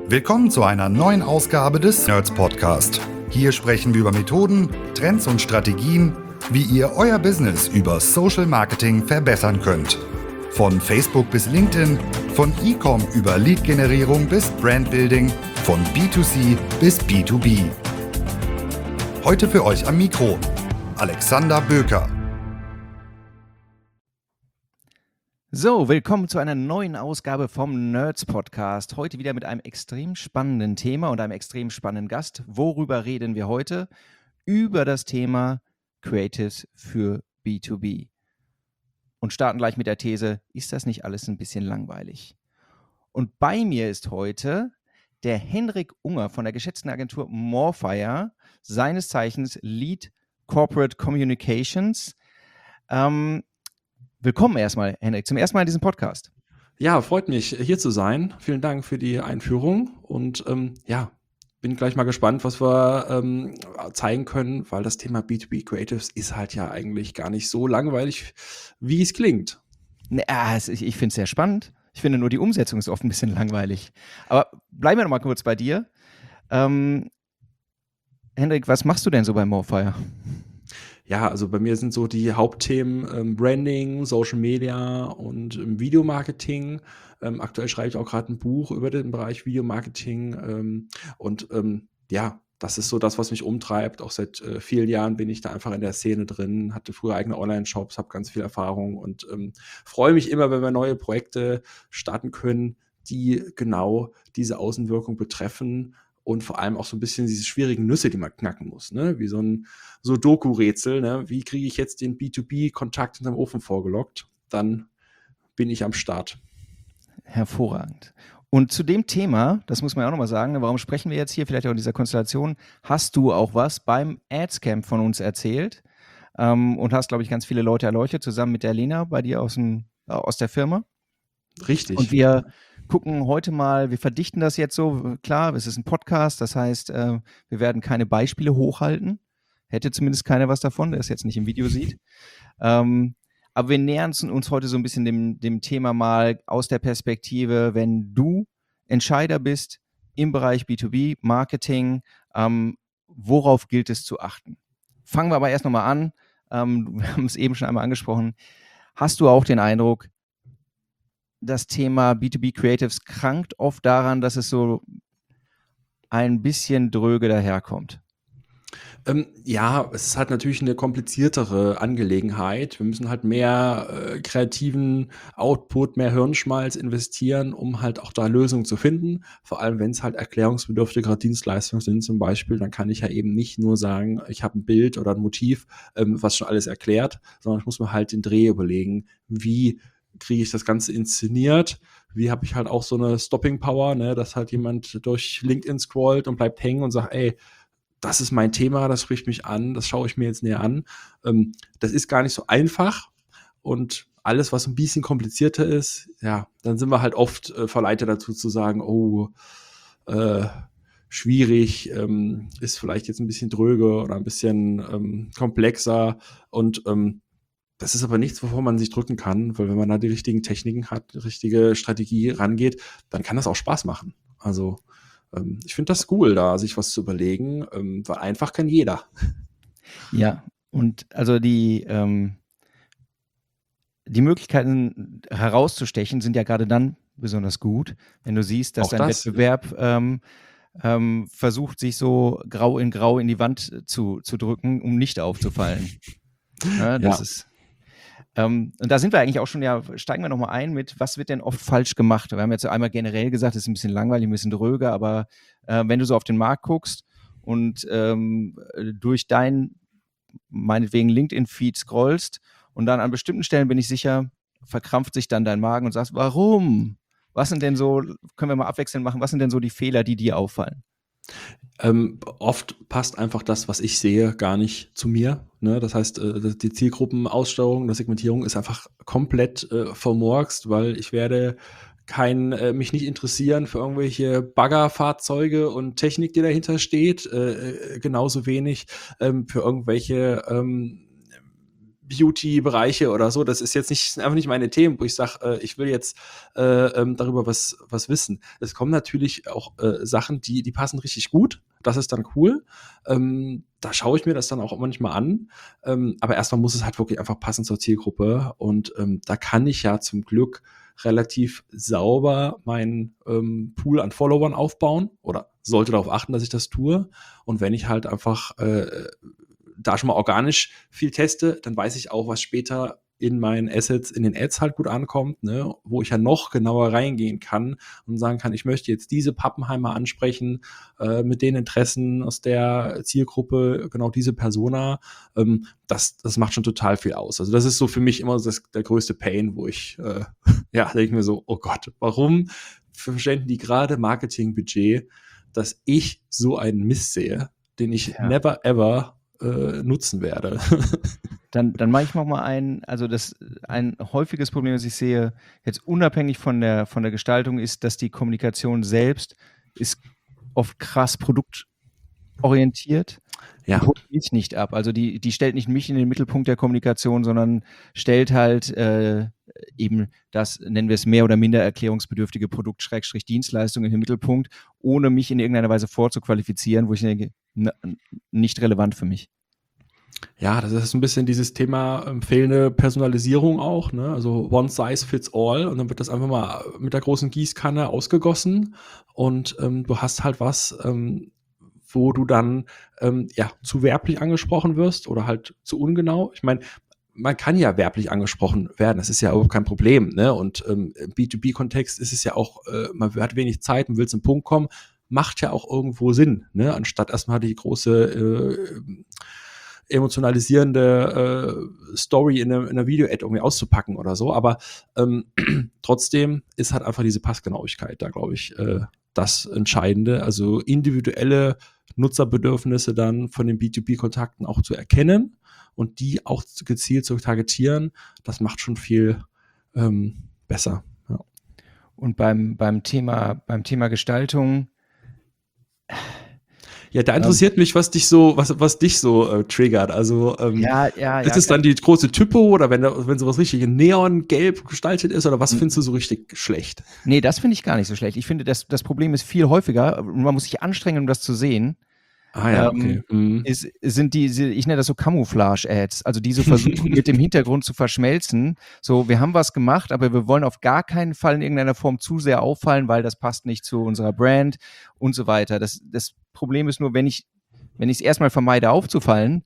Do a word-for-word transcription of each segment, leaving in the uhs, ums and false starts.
Willkommen zu einer neuen Ausgabe des Nerds Podcast. Hier sprechen wir über Methoden, Trends und Strategien, wie ihr euer Business über Social Marketing verbessern könnt. Von Facebook bis LinkedIn, von E-Com über Lead-Generierung bis Brandbuilding, von B zwei C bis B zwei B. Heute für euch am Mikro Alexander Böker. So, willkommen zu einer neuen Ausgabe vom Nerds Podcast. Heute wieder mit einem extrem spannenden Thema und einem extrem spannenden Gast. Worüber reden wir heute? Über das Thema Creatives für B zwei B. Und starten gleich mit der These, ist das nicht alles ein bisschen langweilig? Und bei mir ist heute der Henrik Unger von der geschätzten Agentur Morefire, seines Zeichens Lead Corporate Communications. Ähm, Willkommen erstmal, Henrik, zum ersten Mal in diesem Podcast. Ja, freut mich, hier zu sein. Vielen Dank für die Einführung und ähm, ja, bin gleich mal gespannt, was wir ähm, zeigen können, weil das Thema B zwei B Creatives ist halt ja eigentlich gar nicht so langweilig, wie es klingt. Ja, ich ich finde es sehr spannend. Ich finde nur, die Umsetzung ist oft ein bisschen langweilig. Aber bleiben wir noch mal kurz bei dir. Ähm, Henrik, was machst du denn so bei Morefire? Ja, also bei mir sind so die Hauptthemen ähm, Branding, Social Media und ähm, Videomarketing. Ähm, aktuell schreibe ich auch gerade ein Buch über den Bereich Videomarketing. Ähm, und ähm, ja, das ist so das, was mich umtreibt. Auch seit äh, vielen Jahren bin ich da einfach in der Szene drin, hatte früher eigene Online-Shops, habe ganz viel Erfahrung und ähm, freue mich immer, wenn wir neue Projekte starten können, die genau diese Außenwirkung betreffen. Und vor allem auch so ein bisschen diese schwierigen Nüsse, die man knacken muss, ne? Wie so ein Sudoku-Rätsel, ne? Wie kriege ich jetzt den B zwei B-Kontakt hinterm Ofen vorgelockt? Dann bin ich am Start. Hervorragend. Und zu dem Thema, das muss man auch nochmal sagen, warum sprechen wir jetzt hier, vielleicht auch in dieser Konstellation, hast du auch was beim Adscamp von uns erzählt ähm, und hast, glaube ich, ganz viele Leute erleuchtet, zusammen mit der Lena bei dir aus, dem, äh, aus der Firma. Richtig. Und wir gucken heute mal, wir verdichten das jetzt so, klar, es ist ein Podcast, das heißt, äh, wir werden keine Beispiele hochhalten. Hätte zumindest keiner was davon, der es jetzt nicht im Video sieht. Ähm, aber wir nähern uns heute so ein bisschen dem, dem Thema mal aus der Perspektive, wenn du Entscheider bist im Bereich B zwei B, Marketing, ähm, worauf gilt es zu achten? Fangen wir aber erst nochmal an. Ähm, wir haben es eben schon einmal angesprochen. Hast du auch den Eindruck, das Thema B zwei B Creatives krankt oft daran, dass es so ein bisschen dröge daherkommt? Ähm, ja, es ist halt natürlich eine kompliziertere Angelegenheit. Wir müssen halt mehr äh, kreativen Output, mehr Hirnschmalz investieren, um halt auch da Lösungen zu finden. Vor allem, wenn es halt erklärungsbedürftigere Dienstleistungen sind zum Beispiel, dann kann ich ja eben nicht nur sagen, ich habe ein Bild oder ein Motiv, ähm, was schon alles erklärt, sondern ich muss mir halt den Dreh überlegen, wie kriege ich das Ganze inszeniert, wie habe ich halt auch so eine Stopping Power, ne, dass halt jemand durch LinkedIn scrollt und bleibt hängen und sagt, ey, das ist mein Thema, das spricht mich an, das schaue ich mir jetzt näher an. Ähm, das ist gar nicht so einfach und alles, was ein bisschen komplizierter ist, ja, dann sind wir halt oft äh, verleitet dazu zu sagen, oh, äh, schwierig, ähm, ist vielleicht jetzt ein bisschen dröge oder ein bisschen ähm, komplexer und ähm, das ist aber nichts, wovor man sich drücken kann, weil wenn man da die richtigen Techniken hat, die richtige Strategie rangeht, dann kann das auch Spaß machen. Also ähm, ich finde das cool, da sich was zu überlegen, ähm, weil einfach kann jeder. Ja, und also die, ähm, die Möglichkeiten herauszustechen sind ja gerade dann besonders gut, wenn du siehst, dass Auch dein das. Wettbewerb ähm, ähm, versucht, sich so grau in grau in die Wand zu, zu drücken, um nicht aufzufallen. Ja, das Ja. ist. Ähm, und da sind wir eigentlich auch schon, ja, steigen wir nochmal ein mit, was wird denn oft falsch gemacht? Wir haben jetzt einmal generell gesagt, es ist ein bisschen langweilig, ein bisschen dröge, aber äh, wenn du so auf den Markt guckst und ähm, durch dein, meinetwegen LinkedIn-Feed scrollst und dann an bestimmten Stellen, bin ich sicher, verkrampft sich dann dein Magen und sagst, warum? Was sind denn so, können wir mal abwechselnd machen, was sind denn so die Fehler, die dir auffallen? Ähm, oft passt einfach das, was ich sehe, gar nicht zu mir. Ne? Das heißt, äh, die Zielgruppenaussteuerung, die Segmentierung ist einfach komplett äh, vermurkst, weil ich werde kein, äh, mich nicht interessieren für irgendwelche Baggerfahrzeuge und Technik, die dahinter steht. Äh, äh, genauso wenig ähm, für irgendwelche ähm, Beauty-Bereiche oder so. Das ist jetzt nicht, einfach nicht meine Themen, wo ich sage, äh, ich will jetzt äh, ähm, darüber was, was wissen. Es kommen natürlich auch äh, Sachen, die, die passen richtig gut. Das ist dann cool. Ähm, da schaue ich mir das dann auch manchmal an. Ähm, aber erstmal muss es halt wirklich einfach passen zur Zielgruppe. Und ähm, da kann ich ja zum Glück relativ sauber meinen ähm, Pool an Followern aufbauen oder sollte darauf achten, dass ich das tue. Und wenn ich halt einfach äh, da schon mal organisch viel teste, dann weiß ich auch, was später in meinen Assets, in den Ads halt gut ankommt, ne, wo ich ja noch genauer reingehen kann und sagen kann, ich möchte jetzt diese Pappenheimer ansprechen, äh, mit den Interessen aus der Zielgruppe, genau diese Persona, ähm, das, das macht schon total viel aus. Also das ist so für mich immer das, der größte Pain, wo ich, äh, ja, denke ich mir so, oh Gott, warum verschwenden die gerade Marketingbudget, dass ich so einen Mist sehe, den ich Ja. never ever äh, nutzen werde. Dann, dann mache ich noch mal ein, also das ein häufiges Problem, das ich sehe, jetzt unabhängig von der, von der Gestaltung, ist, dass die Kommunikation selbst ist oft krass produktorientiert. Ja. Die holt mich nicht ab. Also die, die stellt nicht mich in den Mittelpunkt der Kommunikation, sondern stellt halt äh, eben das, nennen wir es mehr oder minder erklärungsbedürftige Produkt-Dienstleistung in den Mittelpunkt, ohne mich in irgendeiner Weise vorzuqualifizieren, wo ich denke, na, nicht relevant für mich. Ja, das ist ein bisschen dieses Thema ähm, fehlende Personalisierung auch, ne? Also one size fits all und dann wird das einfach mal mit der großen Gießkanne ausgegossen und ähm, du hast halt was, ähm, wo du dann ähm, ja zu werblich angesprochen wirst oder halt zu ungenau. Ich meine, man kann ja werblich angesprochen werden, das ist ja überhaupt kein Problem, ne? Und ähm, im B zwei B-Kontext ist es ja auch, äh, man hat wenig Zeit, man will zum Punkt kommen, macht ja auch irgendwo Sinn, ne? Anstatt erstmal die große äh, emotionalisierende äh, Story in einer, in einer Video-Ad irgendwie auszupacken oder so. Aber ähm, trotzdem ist halt einfach diese Passgenauigkeit da, glaube ich, äh, das Entscheidende. Also individuelle Nutzerbedürfnisse dann von den B zwei B-Kontakten auch zu erkennen und die auch gezielt zu targetieren, das macht schon viel ähm, besser. Ja. Und beim, beim, Thema, beim Thema Gestaltung, Ja, da interessiert ähm, mich, was dich so, was, was dich so äh, triggert. Also ähm, ja, ja, ist ja, es dann die große Typo oder wenn, da, wenn sowas richtig in Neongelb gestaltet ist oder was findest du so richtig schlecht? Nee, das finde ich gar nicht so schlecht. Ich finde, das, das Problem ist viel häufiger, man muss sich anstrengen, um das zu sehen. Ah ja, okay. Ähm, mhm. ist, sind die, ich nenne das so Camouflage-Ads, also die so versuchen, mit dem Hintergrund zu verschmelzen. So, wir haben was gemacht, aber wir wollen auf gar keinen Fall in irgendeiner Form zu sehr auffallen, weil das passt nicht zu unserer Brand und so weiter. Das, das Problem ist nur, wenn ich wenn ich es erstmal vermeide aufzufallen,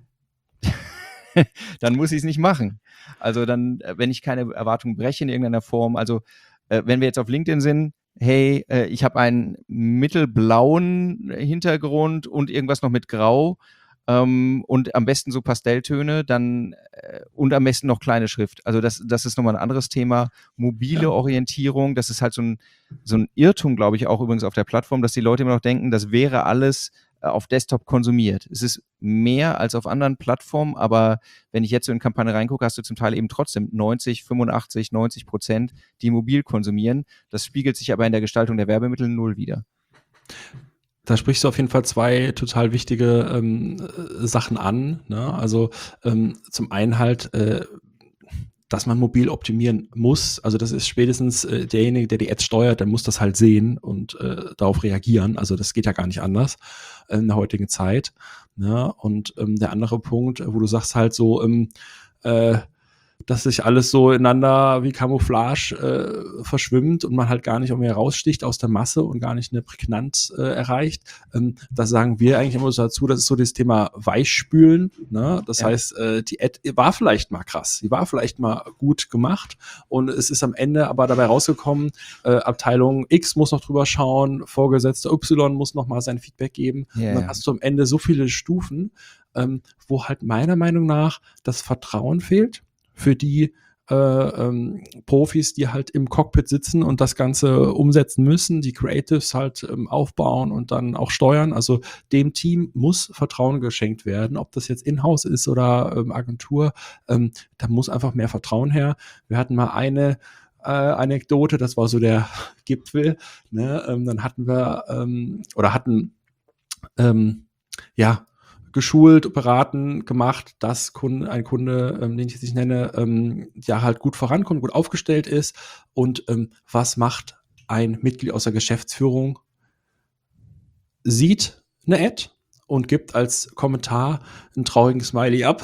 dann muss ich es nicht machen. Also dann, wenn ich keine Erwartungen breche in irgendeiner Form, also äh, wenn wir jetzt auf LinkedIn sind, hey, äh, ich habe einen mittelblauen Hintergrund und irgendwas noch mit Grau ähm, und am besten so Pastelltöne, dann äh, und am besten noch kleine Schrift. Also das, das ist nochmal ein anderes Thema. Mobile ja. Orientierung, das ist halt so ein, so ein Irrtum, glaube ich, auch übrigens auf der Plattform, dass die Leute immer noch denken, das wäre alles auf Desktop konsumiert. Es ist mehr als auf anderen Plattformen, aber wenn ich jetzt so in Kampagne reingucke, hast du zum Teil eben trotzdem neunzig, fünfundachtzig, neunzig Prozent, die mobil konsumieren. Das spiegelt sich aber in der Gestaltung der Werbemittel null wider. Da sprichst du auf jeden Fall zwei total wichtige ähm, Sachen an. Ne? Also ähm, zum einen halt, äh, dass man mobil optimieren muss. Also das ist spätestens äh, derjenige, der die Ads steuert, der muss das halt sehen und äh, darauf reagieren. Also das geht ja gar nicht anders äh, in der heutigen Zeit. Ne? Und ähm, der andere Punkt, wo du sagst halt so, ähm, äh, dass sich alles so ineinander wie Camouflage äh, verschwimmt und man halt gar nicht mehr raussticht aus der Masse und gar nicht eine Prägnanz äh, erreicht. Ähm, da sagen wir eigentlich immer so dazu, das ist so das Thema Weichspülen. Ne? Das ja. heißt, äh, die Ad war vielleicht mal krass, die war vielleicht mal gut gemacht und es ist am Ende aber dabei rausgekommen, äh, Abteilung X muss noch drüber schauen, Vorgesetzter Y muss noch mal sein Feedback geben. Yeah. Und dann hast du am Ende so viele Stufen, ähm, wo halt meiner Meinung nach das Vertrauen fehlt für die äh, ähm, Profis, die halt im Cockpit sitzen und das Ganze umsetzen müssen, die Creatives halt ähm, aufbauen und dann auch steuern. Also dem Team muss Vertrauen geschenkt werden, ob das jetzt In-house ist oder ähm, Agentur. Ähm, da muss einfach mehr Vertrauen her. Wir hatten mal eine äh, Anekdote, das war so der Gipfel. Ne? Ähm, dann hatten wir ähm, oder hatten ähm, ja geschult, beraten, gemacht, dass Kunde, ein Kunde, ähm, den ich jetzt nicht nenne, ähm, ja halt gut vorankommt, gut aufgestellt ist. Und ähm, was macht ein Mitglied aus der Geschäftsführung? Sieht eine Ad und gibt als Kommentar einen traurigen Smiley ab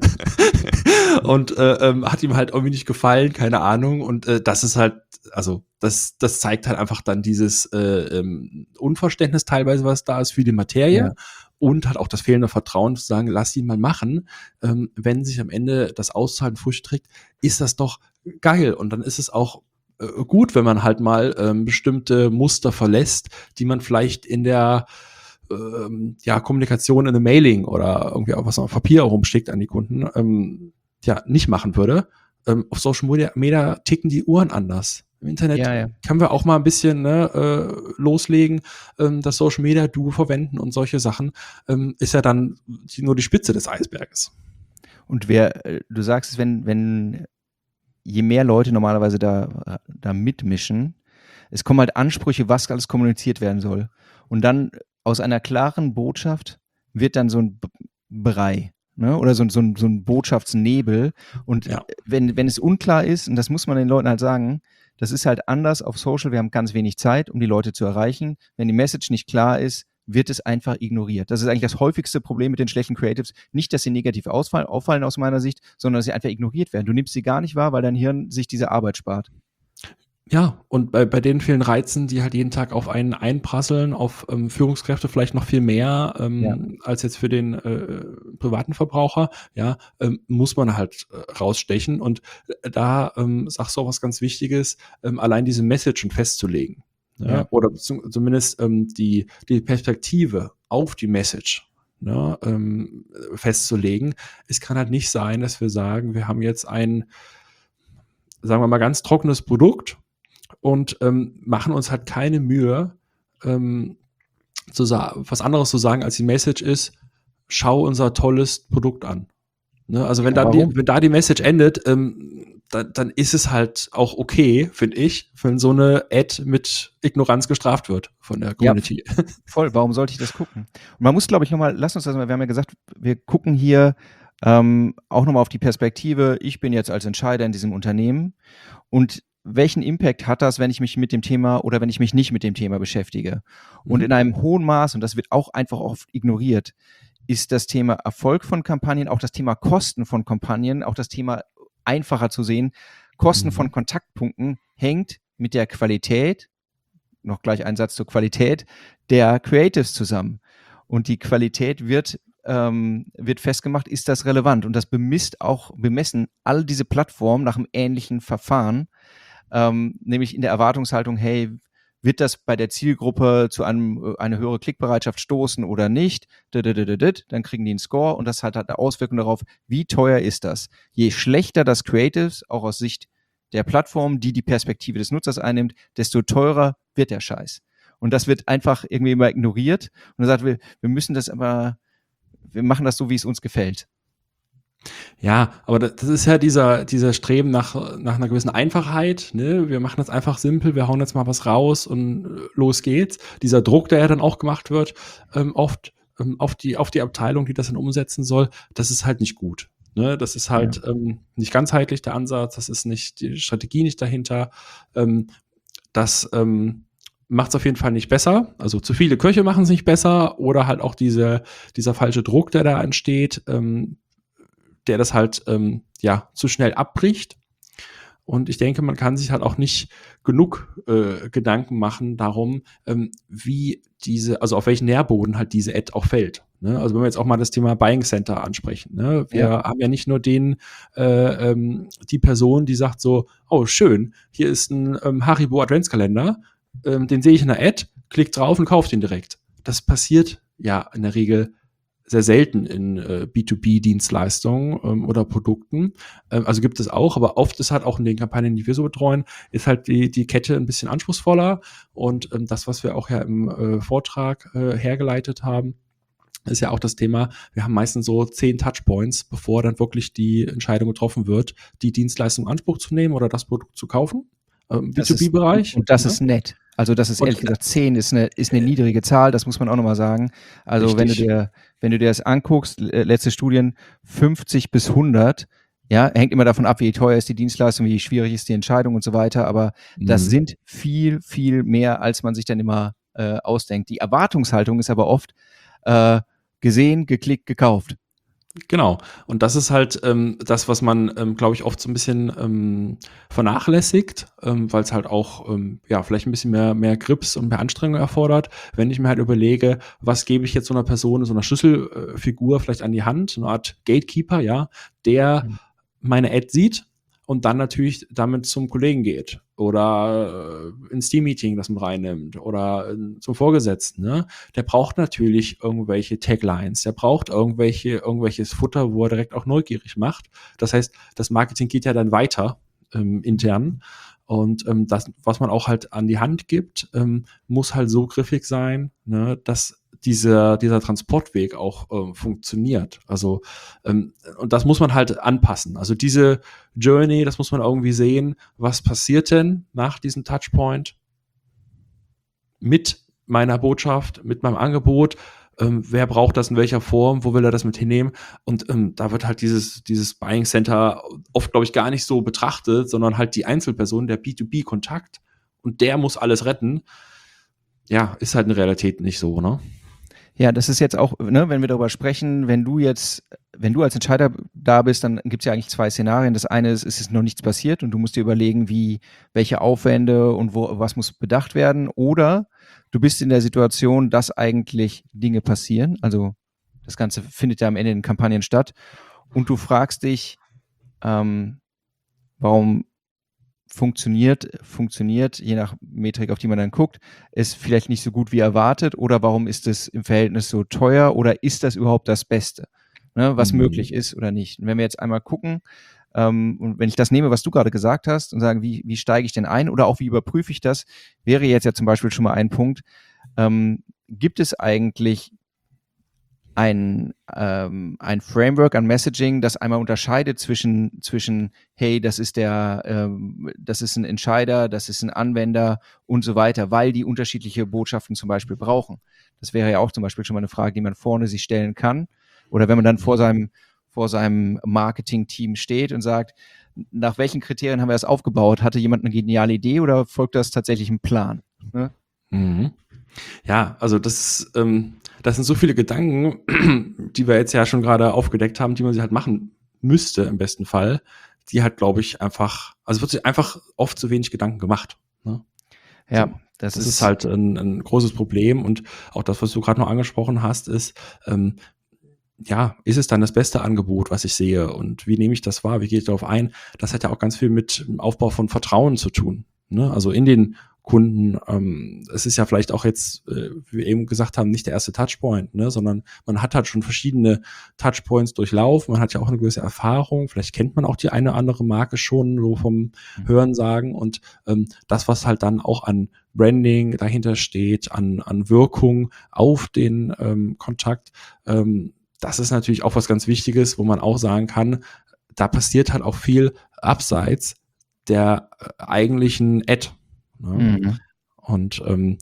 und äh, ähm, hat ihm halt irgendwie nicht gefallen, keine Ahnung. Und äh, das ist halt, also das, das zeigt halt einfach dann dieses äh, ähm, Unverständnis teilweise, was da ist für die Materie. Ja. Und halt auch das fehlende Vertrauen zu sagen, lass ihn mal machen. Ähm, wenn sich am Ende das Auszahlen Früchte trägt, ist das doch geil. Und dann ist es auch äh, gut, wenn man halt mal ähm, bestimmte Muster verlässt, die man vielleicht in der ähm, ja, Kommunikation in einem Mailing oder irgendwie auch was auf Papier rumschickt an die Kunden, ähm, ja, nicht machen würde. Ähm, auf Social Media, Media ticken die Uhren anders. Im Internet Ja, ja. können wir auch mal ein bisschen ne, äh, loslegen, ähm, das Social Media Duo verwenden und solche Sachen, ähm, ist ja dann die, nur die Spitze des Eisberges. Und wer, äh, du sagst es, wenn, wenn je mehr Leute normalerweise da, da mitmischen, es kommen halt Ansprüche, was alles kommuniziert werden soll. Und dann aus einer klaren Botschaft wird dann so ein Brei. Ne? Oder so, so, ein, so ein Botschaftsnebel. Und Ja. wenn, wenn es unklar ist, und das muss man den Leuten halt sagen, das ist halt anders auf Social, wir haben ganz wenig Zeit, um die Leute zu erreichen. Wenn die Message nicht klar ist, wird es einfach ignoriert. Das ist eigentlich das häufigste Problem mit den schlechten Creatives. Nicht, dass sie negativ ausfallen, auffallen aus meiner Sicht, sondern dass sie einfach ignoriert werden. Du nimmst sie gar nicht wahr, weil dein Hirn sich diese Arbeit spart. Ja, und bei, bei den vielen Reizen, die halt jeden Tag auf einen einprasseln, auf ähm, Führungskräfte vielleicht noch viel mehr ähm, ja. als jetzt für den äh, privaten Verbraucher, ja, ähm, muss man halt äh, rausstechen. Und da ähm, sagst du auch was ganz Wichtiges, ähm, allein diese Message festzulegen. Ja, ja. Oder zum, zumindest ähm, die, die Perspektive auf die Message. Ja, ähm, festzulegen. Es kann halt nicht sein, dass wir sagen, wir haben jetzt ein, sagen wir mal, ganz trockenes Produkt und ähm, machen uns halt keine Mühe, ähm, zu sa- was anderes zu sagen, als die Message ist, schau unser tolles Produkt an. Ne? Also wenn, ja, da die, wenn da die Message endet, ähm, da, dann ist es halt auch okay, finde ich, wenn so eine Ad mit Ignoranz gestraft wird von der Community. Ja, voll, warum sollte ich das gucken? Und man muss, glaube ich, nochmal, lass uns das mal, wir haben ja gesagt, wir gucken hier ähm, auch nochmal auf die Perspektive, ich bin jetzt als Entscheider in diesem Unternehmen und welchen Impact hat das, wenn ich mich mit dem Thema oder wenn ich mich nicht mit dem Thema beschäftige? Und mhm. in einem hohen Maß, und das wird auch einfach oft ignoriert, ist das Thema Erfolg von Kampagnen, auch das Thema Kosten von Kampagnen, auch das Thema einfacher zu sehen, Kosten mhm. von Kontaktpunkten hängt mit der Qualität, noch gleich ein Satz zur Qualität, der Creatives zusammen. Und die Qualität wird, ähm, wird festgemacht, ist das relevant? Und das bemisst auch, bemessen all diese Plattformen nach einem ähnlichen Verfahren, ähm, nämlich in der Erwartungshaltung, hey, wird das bei der Zielgruppe zu einem, eine höhere Klickbereitschaft stoßen oder nicht? Dann kriegen die einen Score und das hat halt eine Auswirkung darauf, wie teuer ist das? Je schlechter das Creatives, auch aus Sicht der Plattform, die die Perspektive des Nutzers einnimmt, desto teurer wird der Scheiß. Und das wird einfach irgendwie immer ignoriert. Und er sagt, wir, wir müssen das aber, wir machen das so, wie es uns gefällt. Ja, aber das ist ja dieser, dieser Streben nach, nach einer gewissen Einfachheit, ne? Wir machen das einfach simpel, wir hauen jetzt mal was raus und los geht's. Dieser Druck, der ja dann auch gemacht wird, ähm, oft ähm, auf die, auf die Abteilung, die das dann umsetzen soll, das ist halt nicht gut. Ne? Das ist halt ja. ähm, nicht ganzheitlich der Ansatz, das ist nicht die Strategie nicht dahinter. Ähm, das ähm, macht es auf jeden Fall nicht besser. Also zu viele Köche machen es nicht besser oder halt auch diese, dieser falsche Druck, der da entsteht, ähm, der das halt ähm, ja zu schnell abbricht. Und ich denke, man kann sich halt auch nicht genug äh, Gedanken machen darum, ähm, wie diese, also auf welchen Nährboden halt diese Ad auch fällt. Ne? Also wenn wir jetzt auch mal das Thema Buying Center ansprechen. Ne? Wir ja. haben ja nicht nur den, äh, ähm, die Person, die sagt so, oh schön, hier ist ein ähm, Haribo Adventskalender, ähm, den sehe ich in der Ad, klickt drauf und kauft ihn direkt. Das passiert ja in der Regel sehr selten in äh, B zwei B-Dienstleistungen ähm, oder Produkten. Ähm, also gibt es auch, aber oft ist halt auch in den Kampagnen, die wir so betreuen, ist halt die, die Kette ein bisschen anspruchsvoller. Und ähm, das, was wir auch ja im äh, Vortrag äh, hergeleitet haben, ist ja auch das Thema, wir haben meistens so zehn Touchpoints, bevor dann wirklich die Entscheidung getroffen wird, die Dienstleistung in Anspruch zu nehmen oder das Produkt zu kaufen. Im B zwei B-Bereich. Und das ja. ist nett. Also das ist Und ehrlich gesagt, zehn ist eine, ist eine niedrige Zahl, das muss man auch nochmal sagen. Also wenn du richtig. dir, wenn du dir das anguckst, äh, letzte Studien, fünfzig bis hundert, ja, hängt immer davon ab, wie teuer ist die Dienstleistung, wie schwierig ist die Entscheidung und so weiter, aber das Mhm. sind viel, viel mehr, als man sich dann immer äh, ausdenkt. Die Erwartungshaltung ist aber oft äh, gesehen, geklickt, gekauft. Genau. Und das ist halt ähm, das, was man, ähm, glaube ich, oft so ein bisschen ähm, vernachlässigt, ähm, weil es halt auch ähm, ja vielleicht ein bisschen mehr, mehr Grips und mehr Anstrengung erfordert. Wenn ich mir halt überlege, was gebe ich jetzt so einer Person, so einer Schlüsselfigur vielleicht an die Hand, so eine Art Gatekeeper, ja, der Mhm. meine Ad sieht und dann natürlich damit zum Kollegen geht oder äh, ins Team-Meeting das mit reinnimmt oder äh, zum Vorgesetzten, ne? Der braucht natürlich irgendwelche Taglines, der braucht irgendwelche, irgendwelches Futter, wo er direkt auch neugierig macht. Das heißt, das Marketing geht ja dann weiter ähm, intern. Und ähm, das, was man auch halt an die Hand gibt, ähm, muss halt so griffig sein, ne, dass dieser, dieser Transportweg auch ähm, funktioniert. Also, ähm, und das muss man halt anpassen. Also diese Journey, das muss man irgendwie sehen, was passiert denn nach diesem Touchpoint mit meiner Botschaft, mit meinem Angebot, ähm, wer braucht das in welcher Form, wo will er das mit hinnehmen? Und ähm, da wird halt dieses, dieses Buying Center oft, glaube ich, gar nicht so betrachtet, sondern halt die Einzelperson, der B zwei B Kontakt und der muss alles retten. Ja, ist halt in Realität nicht so, ne? Ja, das ist jetzt auch, ne, wenn wir darüber sprechen, wenn du jetzt, wenn du als Entscheider da bist, dann gibt es ja eigentlich zwei Szenarien. Das eine ist, es ist noch nichts passiert und du musst dir überlegen, wie, welche Aufwände und wo, was muss bedacht werden. Oder du bist in der Situation, dass eigentlich Dinge passieren. Also das Ganze findet ja am Ende in Kampagnen statt. Und du fragst dich, ähm, warum funktioniert, funktioniert, je nach Metrik, auf die man dann guckt, ist vielleicht nicht so gut wie erwartet oder warum ist es im Verhältnis so teuer oder ist das überhaupt das Beste, ne, was Mhm. möglich ist oder nicht. Und wenn wir jetzt einmal gucken ähm, und wenn ich das nehme, was du gerade gesagt hast und sagen, wie, wie steige ich denn ein oder auch wie überprüfe ich das, wäre jetzt ja zum Beispiel schon mal ein Punkt, ähm, gibt es eigentlich ein, ähm, ein Framework an Messaging, das einmal unterscheidet zwischen, zwischen hey, das ist der, ähm, das ist ein Entscheider, das ist ein Anwender und so weiter, weil die unterschiedliche Botschaften zum Beispiel brauchen. Das wäre ja auch zum Beispiel schon mal eine Frage, die man vorne sich stellen kann. Oder wenn man dann vor seinem, vor seinem Marketing-Team steht und sagt, nach welchen Kriterien haben wir das aufgebaut? Hatte jemand eine geniale Idee oder folgt das tatsächlich einem Plan? Ne? Mhm. Ja, also das, ähm, das sind so viele Gedanken, die wir jetzt ja schon gerade aufgedeckt haben, die man sich halt machen müsste im besten Fall, die halt, glaube ich, einfach, also wird sich einfach oft zu wenig Gedanken gemacht. Ne? Ja, So. das, Das ist, ist halt ein, ein großes Problem und auch das, was du gerade noch angesprochen hast, ist, ähm, ja, ist es dann das beste Angebot, was ich sehe und wie nehme ich das wahr, wie gehe ich darauf ein? Das hat ja auch ganz viel mit dem Aufbau von Vertrauen zu tun. Ne? Also in den Kunden, ähm, es ist ja vielleicht auch jetzt, äh, wie wir eben gesagt haben, nicht der erste Touchpoint, ne? Sondern man hat halt schon verschiedene Touchpoints durchlaufen, man hat ja auch eine gewisse Erfahrung, vielleicht kennt man auch die eine oder andere Marke schon so vom Hörensagen und ähm, das, was halt dann auch an Branding dahinter steht, an, an Wirkung auf den ähm, Kontakt, ähm, das ist natürlich auch was ganz Wichtiges, wo man auch sagen kann, da passiert halt auch viel abseits der äh, eigentlichen Ad. Ne? Mhm. Und ähm,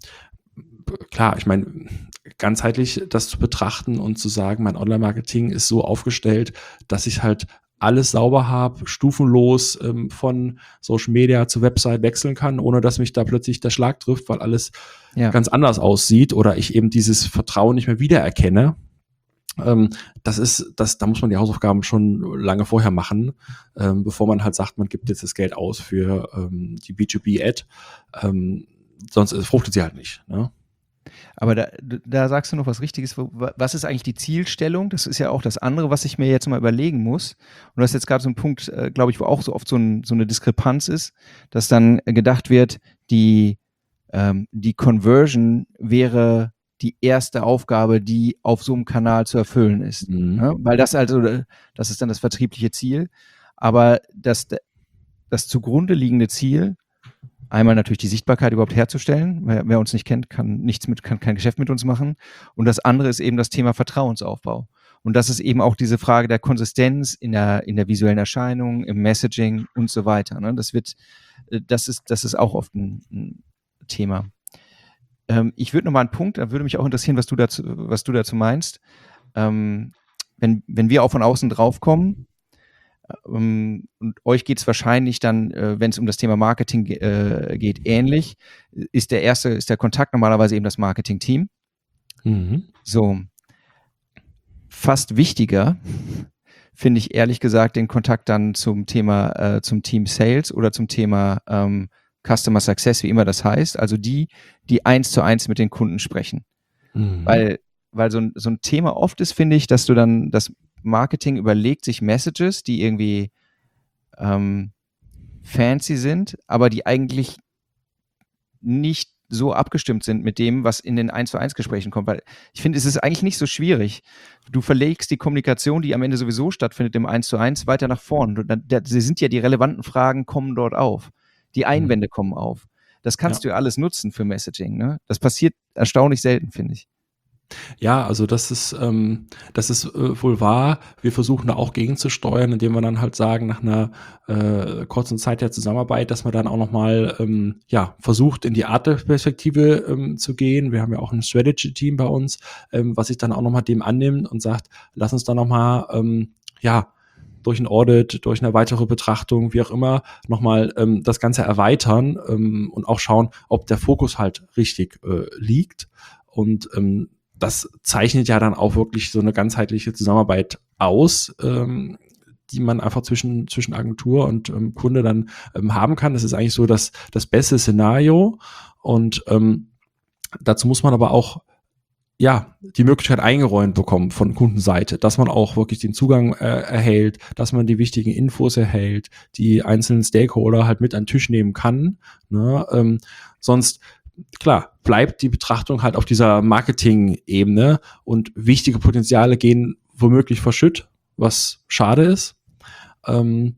klar, ich meine, ganzheitlich das zu betrachten und zu sagen, mein Online-Marketing ist so aufgestellt, dass ich halt alles sauber habe, stufenlos ähm, von Social Media zu Website wechseln kann, ohne dass mich da plötzlich der Schlag trifft, weil alles Ja. ganz anders aussieht oder ich eben dieses Vertrauen nicht mehr wiedererkenne. Ähm, das ist, das, da muss man die Hausaufgaben schon lange vorher machen, ähm, bevor man halt sagt, man gibt jetzt das Geld aus für ähm, die B zwei B-Ad. Ähm, sonst äh, fruchtet sie halt nicht. Ne? Aber da, da sagst du noch was Richtiges. Was ist eigentlich die Zielstellung? Das ist ja auch das andere, was ich mir jetzt mal überlegen muss. Und das ist jetzt gerade so ein Punkt, äh, glaube ich, wo auch so oft so, ein, so eine Diskrepanz ist, dass dann gedacht wird, die, ähm, die Conversion wäre die erste Aufgabe, die auf so einem Kanal zu erfüllen ist. Mhm. Ja? Weil das also, das ist dann das vertriebliche Ziel. Aber das, das zugrunde liegende Ziel, einmal natürlich die Sichtbarkeit überhaupt herzustellen. Wer, wer uns nicht kennt, kann nichts mit, kann kein Geschäft mit uns machen. Und das andere ist eben das Thema Vertrauensaufbau. Und das ist eben auch diese Frage der Konsistenz in der, in der visuellen Erscheinung, im Messaging und so weiter. Ne? Das wird, das ist, das ist auch oft ein, ein Thema. Ähm, ich würde noch mal einen Punkt, da würde mich auch interessieren, was du dazu, was du dazu meinst. Ähm, wenn, wenn wir auch von außen drauf kommen, ähm, und euch geht es wahrscheinlich dann, äh, wenn es um das Thema Marketing äh, geht, ähnlich, ist der erste, ist der Kontakt normalerweise eben das Marketing-Team. Mhm. So, fast wichtiger finde ich ehrlich gesagt den Kontakt dann zum Thema, äh, zum Team Sales oder zum Thema ähm, Customer Success, wie immer das heißt, also die, die eins zu eins mit den Kunden sprechen. Mhm. Weil, weil so ein, so ein Thema oft ist, finde ich, dass du dann, das Marketing überlegt sich Messages, die irgendwie ähm, fancy sind, aber die eigentlich nicht so abgestimmt sind mit dem, was in den eins zu eins Gesprächen kommt. Weil ich finde, es ist eigentlich nicht so schwierig. Du verlegst die Kommunikation, die am Ende sowieso stattfindet im eins zu eins, weiter nach vorn. Du, da, sie sind ja die relevanten Fragen, kommen dort auf. Die Einwände kommen auf. Das kannst Ja. du ja alles nutzen für Messaging. Ne? Das passiert erstaunlich selten, finde ich. Ja, also das ist, ähm, das ist äh, wohl wahr. Wir versuchen da auch gegenzusteuern, indem wir dann halt sagen, nach einer äh, kurzen Zeit der Zusammenarbeit, dass man dann auch nochmal ähm, ja, versucht, in die Art-Perspektive ähm, zu gehen. Wir haben ja auch ein Strategy-Team bei uns, ähm, was sich dann auch nochmal dem annimmt und sagt, lass uns dann nochmal, ähm, ja, durch ein Audit, durch eine weitere Betrachtung, wie auch immer, nochmal ähm, das Ganze erweitern ähm, und auch schauen, ob der Fokus halt richtig äh, liegt. Und ähm, das zeichnet ja dann auch wirklich so eine ganzheitliche Zusammenarbeit aus, ähm, die man einfach zwischen, zwischen Agentur und ähm, Kunde dann ähm, haben kann. Das ist eigentlich so das, das beste Szenario. Und ähm, dazu muss man aber auch ja, die Möglichkeit eingeräumt bekommen von Kundenseite, dass man auch wirklich den Zugang äh, erhält, dass man die wichtigen Infos erhält, die einzelnen Stakeholder halt mit an den Tisch nehmen kann. Ne? Ähm, sonst klar, bleibt die Betrachtung halt auf dieser Marketing-Ebene und wichtige Potenziale gehen womöglich verschütt, was schade ist. Ähm,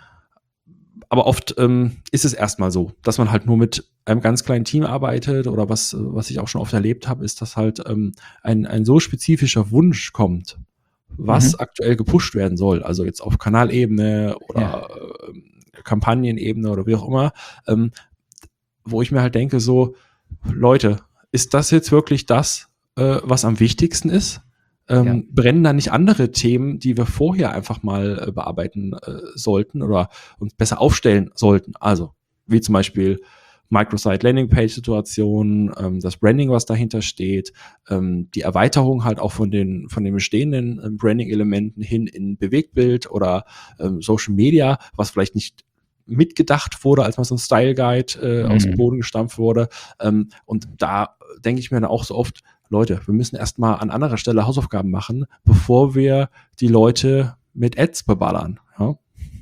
aber oft ähm, ist es erstmal so, dass man halt nur mit einem ganz kleinen Team arbeitet oder was, was ich auch schon oft erlebt habe, ist, dass halt ähm, ein, ein so spezifischer Wunsch kommt, was Mhm. aktuell gepusht werden soll, also jetzt auf Kanalebene oder Ja. äh, Kampagnenebene oder wie auch immer, ähm, wo ich mir halt denke, so, Leute, ist das jetzt wirklich das, äh, was am wichtigsten ist? Ähm, Ja. brennen da nicht andere Themen, die wir vorher einfach mal äh, bearbeiten äh, sollten oder uns besser aufstellen sollten? Also, wie zum Beispiel Microsite Landingpage-Situation, ähm, das Branding, was dahinter steht, ähm, die Erweiterung halt auch von den, von den bestehenden ähm, Branding-Elementen hin in Bewegtbild oder ähm, Social Media, was vielleicht nicht mitgedacht wurde, als mal so ein Style Guide äh, Mhm. aus dem Boden gestampft wurde. Ähm, und da denke ich mir dann auch so oft, Leute, wir müssen erstmal an anderer Stelle Hausaufgaben machen, bevor wir die Leute mit Ads beballern. Ja,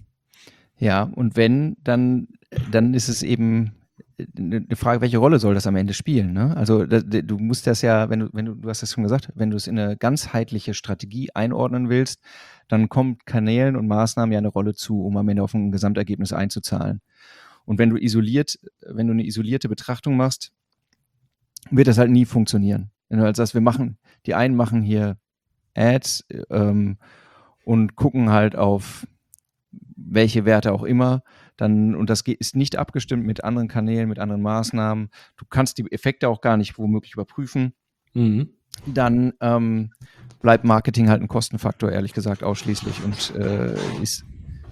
Ja, und wenn, dann, dann ist es eben eine Frage, welche Rolle soll das am Ende spielen? Ne? Also da, du musst das ja, wenn du, wenn du, du hast das schon gesagt, wenn du es in eine ganzheitliche Strategie einordnen willst, dann kommt Kanälen und Maßnahmen ja eine Rolle zu, um am Ende auf ein Gesamtergebnis einzuzahlen. Und wenn du isoliert, wenn du eine isolierte Betrachtung machst, wird das halt nie funktionieren. Wenn du halt sagst, wir machen, die einen machen hier Ads ähm, und gucken halt auf welche Werte auch immer, dann, und das ist nicht abgestimmt mit anderen Kanälen, mit anderen Maßnahmen, du kannst die Effekte auch gar nicht womöglich überprüfen, mhm. dann ähm, bleibt Marketing halt ein Kostenfaktor, ehrlich gesagt, ausschließlich und äh, ist,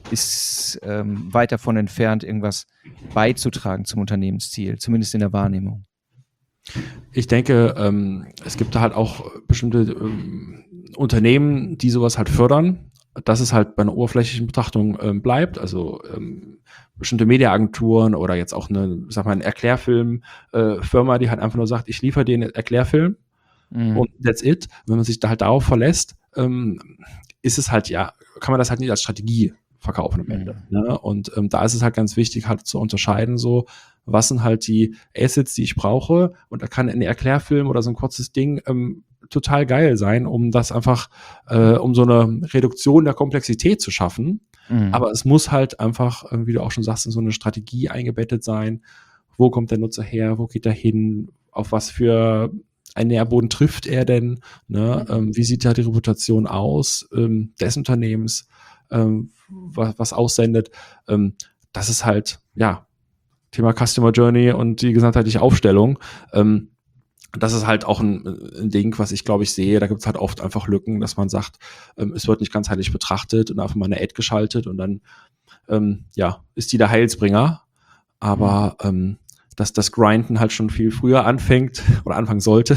ist ähm, weit davon entfernt, irgendwas beizutragen zum Unternehmensziel, zumindest in der Wahrnehmung. Ich denke, ähm, es gibt da halt auch bestimmte ähm, Unternehmen, die sowas halt fördern, dass es halt bei einer oberflächlichen Betrachtung ähm, bleibt. Also ähm, bestimmte Mediaagenturen oder jetzt auch eine, sag mal, eine Erklärfilm-Firma, äh, die halt einfach nur sagt, ich liefere dir einen Erklärfilm Mhm. und that's it. Wenn man sich da halt darauf verlässt, ähm, ist es halt, ja, kann man das halt nicht als Strategie verkaufen am Ende. Mhm. Ne? Und ähm, da ist es halt ganz wichtig, halt zu unterscheiden, so, was sind halt die Assets, die ich brauche. Und da kann ein Erklärfilm oder so ein kurzes Ding ähm, total geil sein, um das einfach, äh, um so eine Reduktion der Komplexität zu schaffen. Mhm. Aber es muss halt einfach, äh, wie du auch schon sagst, in so eine Strategie eingebettet sein. Wo kommt der Nutzer her? Wo geht er hin? Auf was für ein Nährboden trifft er denn? Ne? Mhm. Ähm, wie sieht da die Reputation aus ähm, des Unternehmens, ähm, was, was aussendet? Ähm, das ist halt, ja, Thema Customer Journey und die gesamtheitliche Aufstellung. Ähm, das ist halt auch ein, ein Ding, was ich glaube ich sehe. Da gibt es halt oft einfach Lücken, dass man sagt, ähm, es wird nicht ganzheitlich betrachtet und einfach mal eine Ad geschaltet und dann ähm, ja, ist die der Heilsbringer. Aber mhm. ähm, dass das Grinden halt schon viel früher anfängt oder anfangen sollte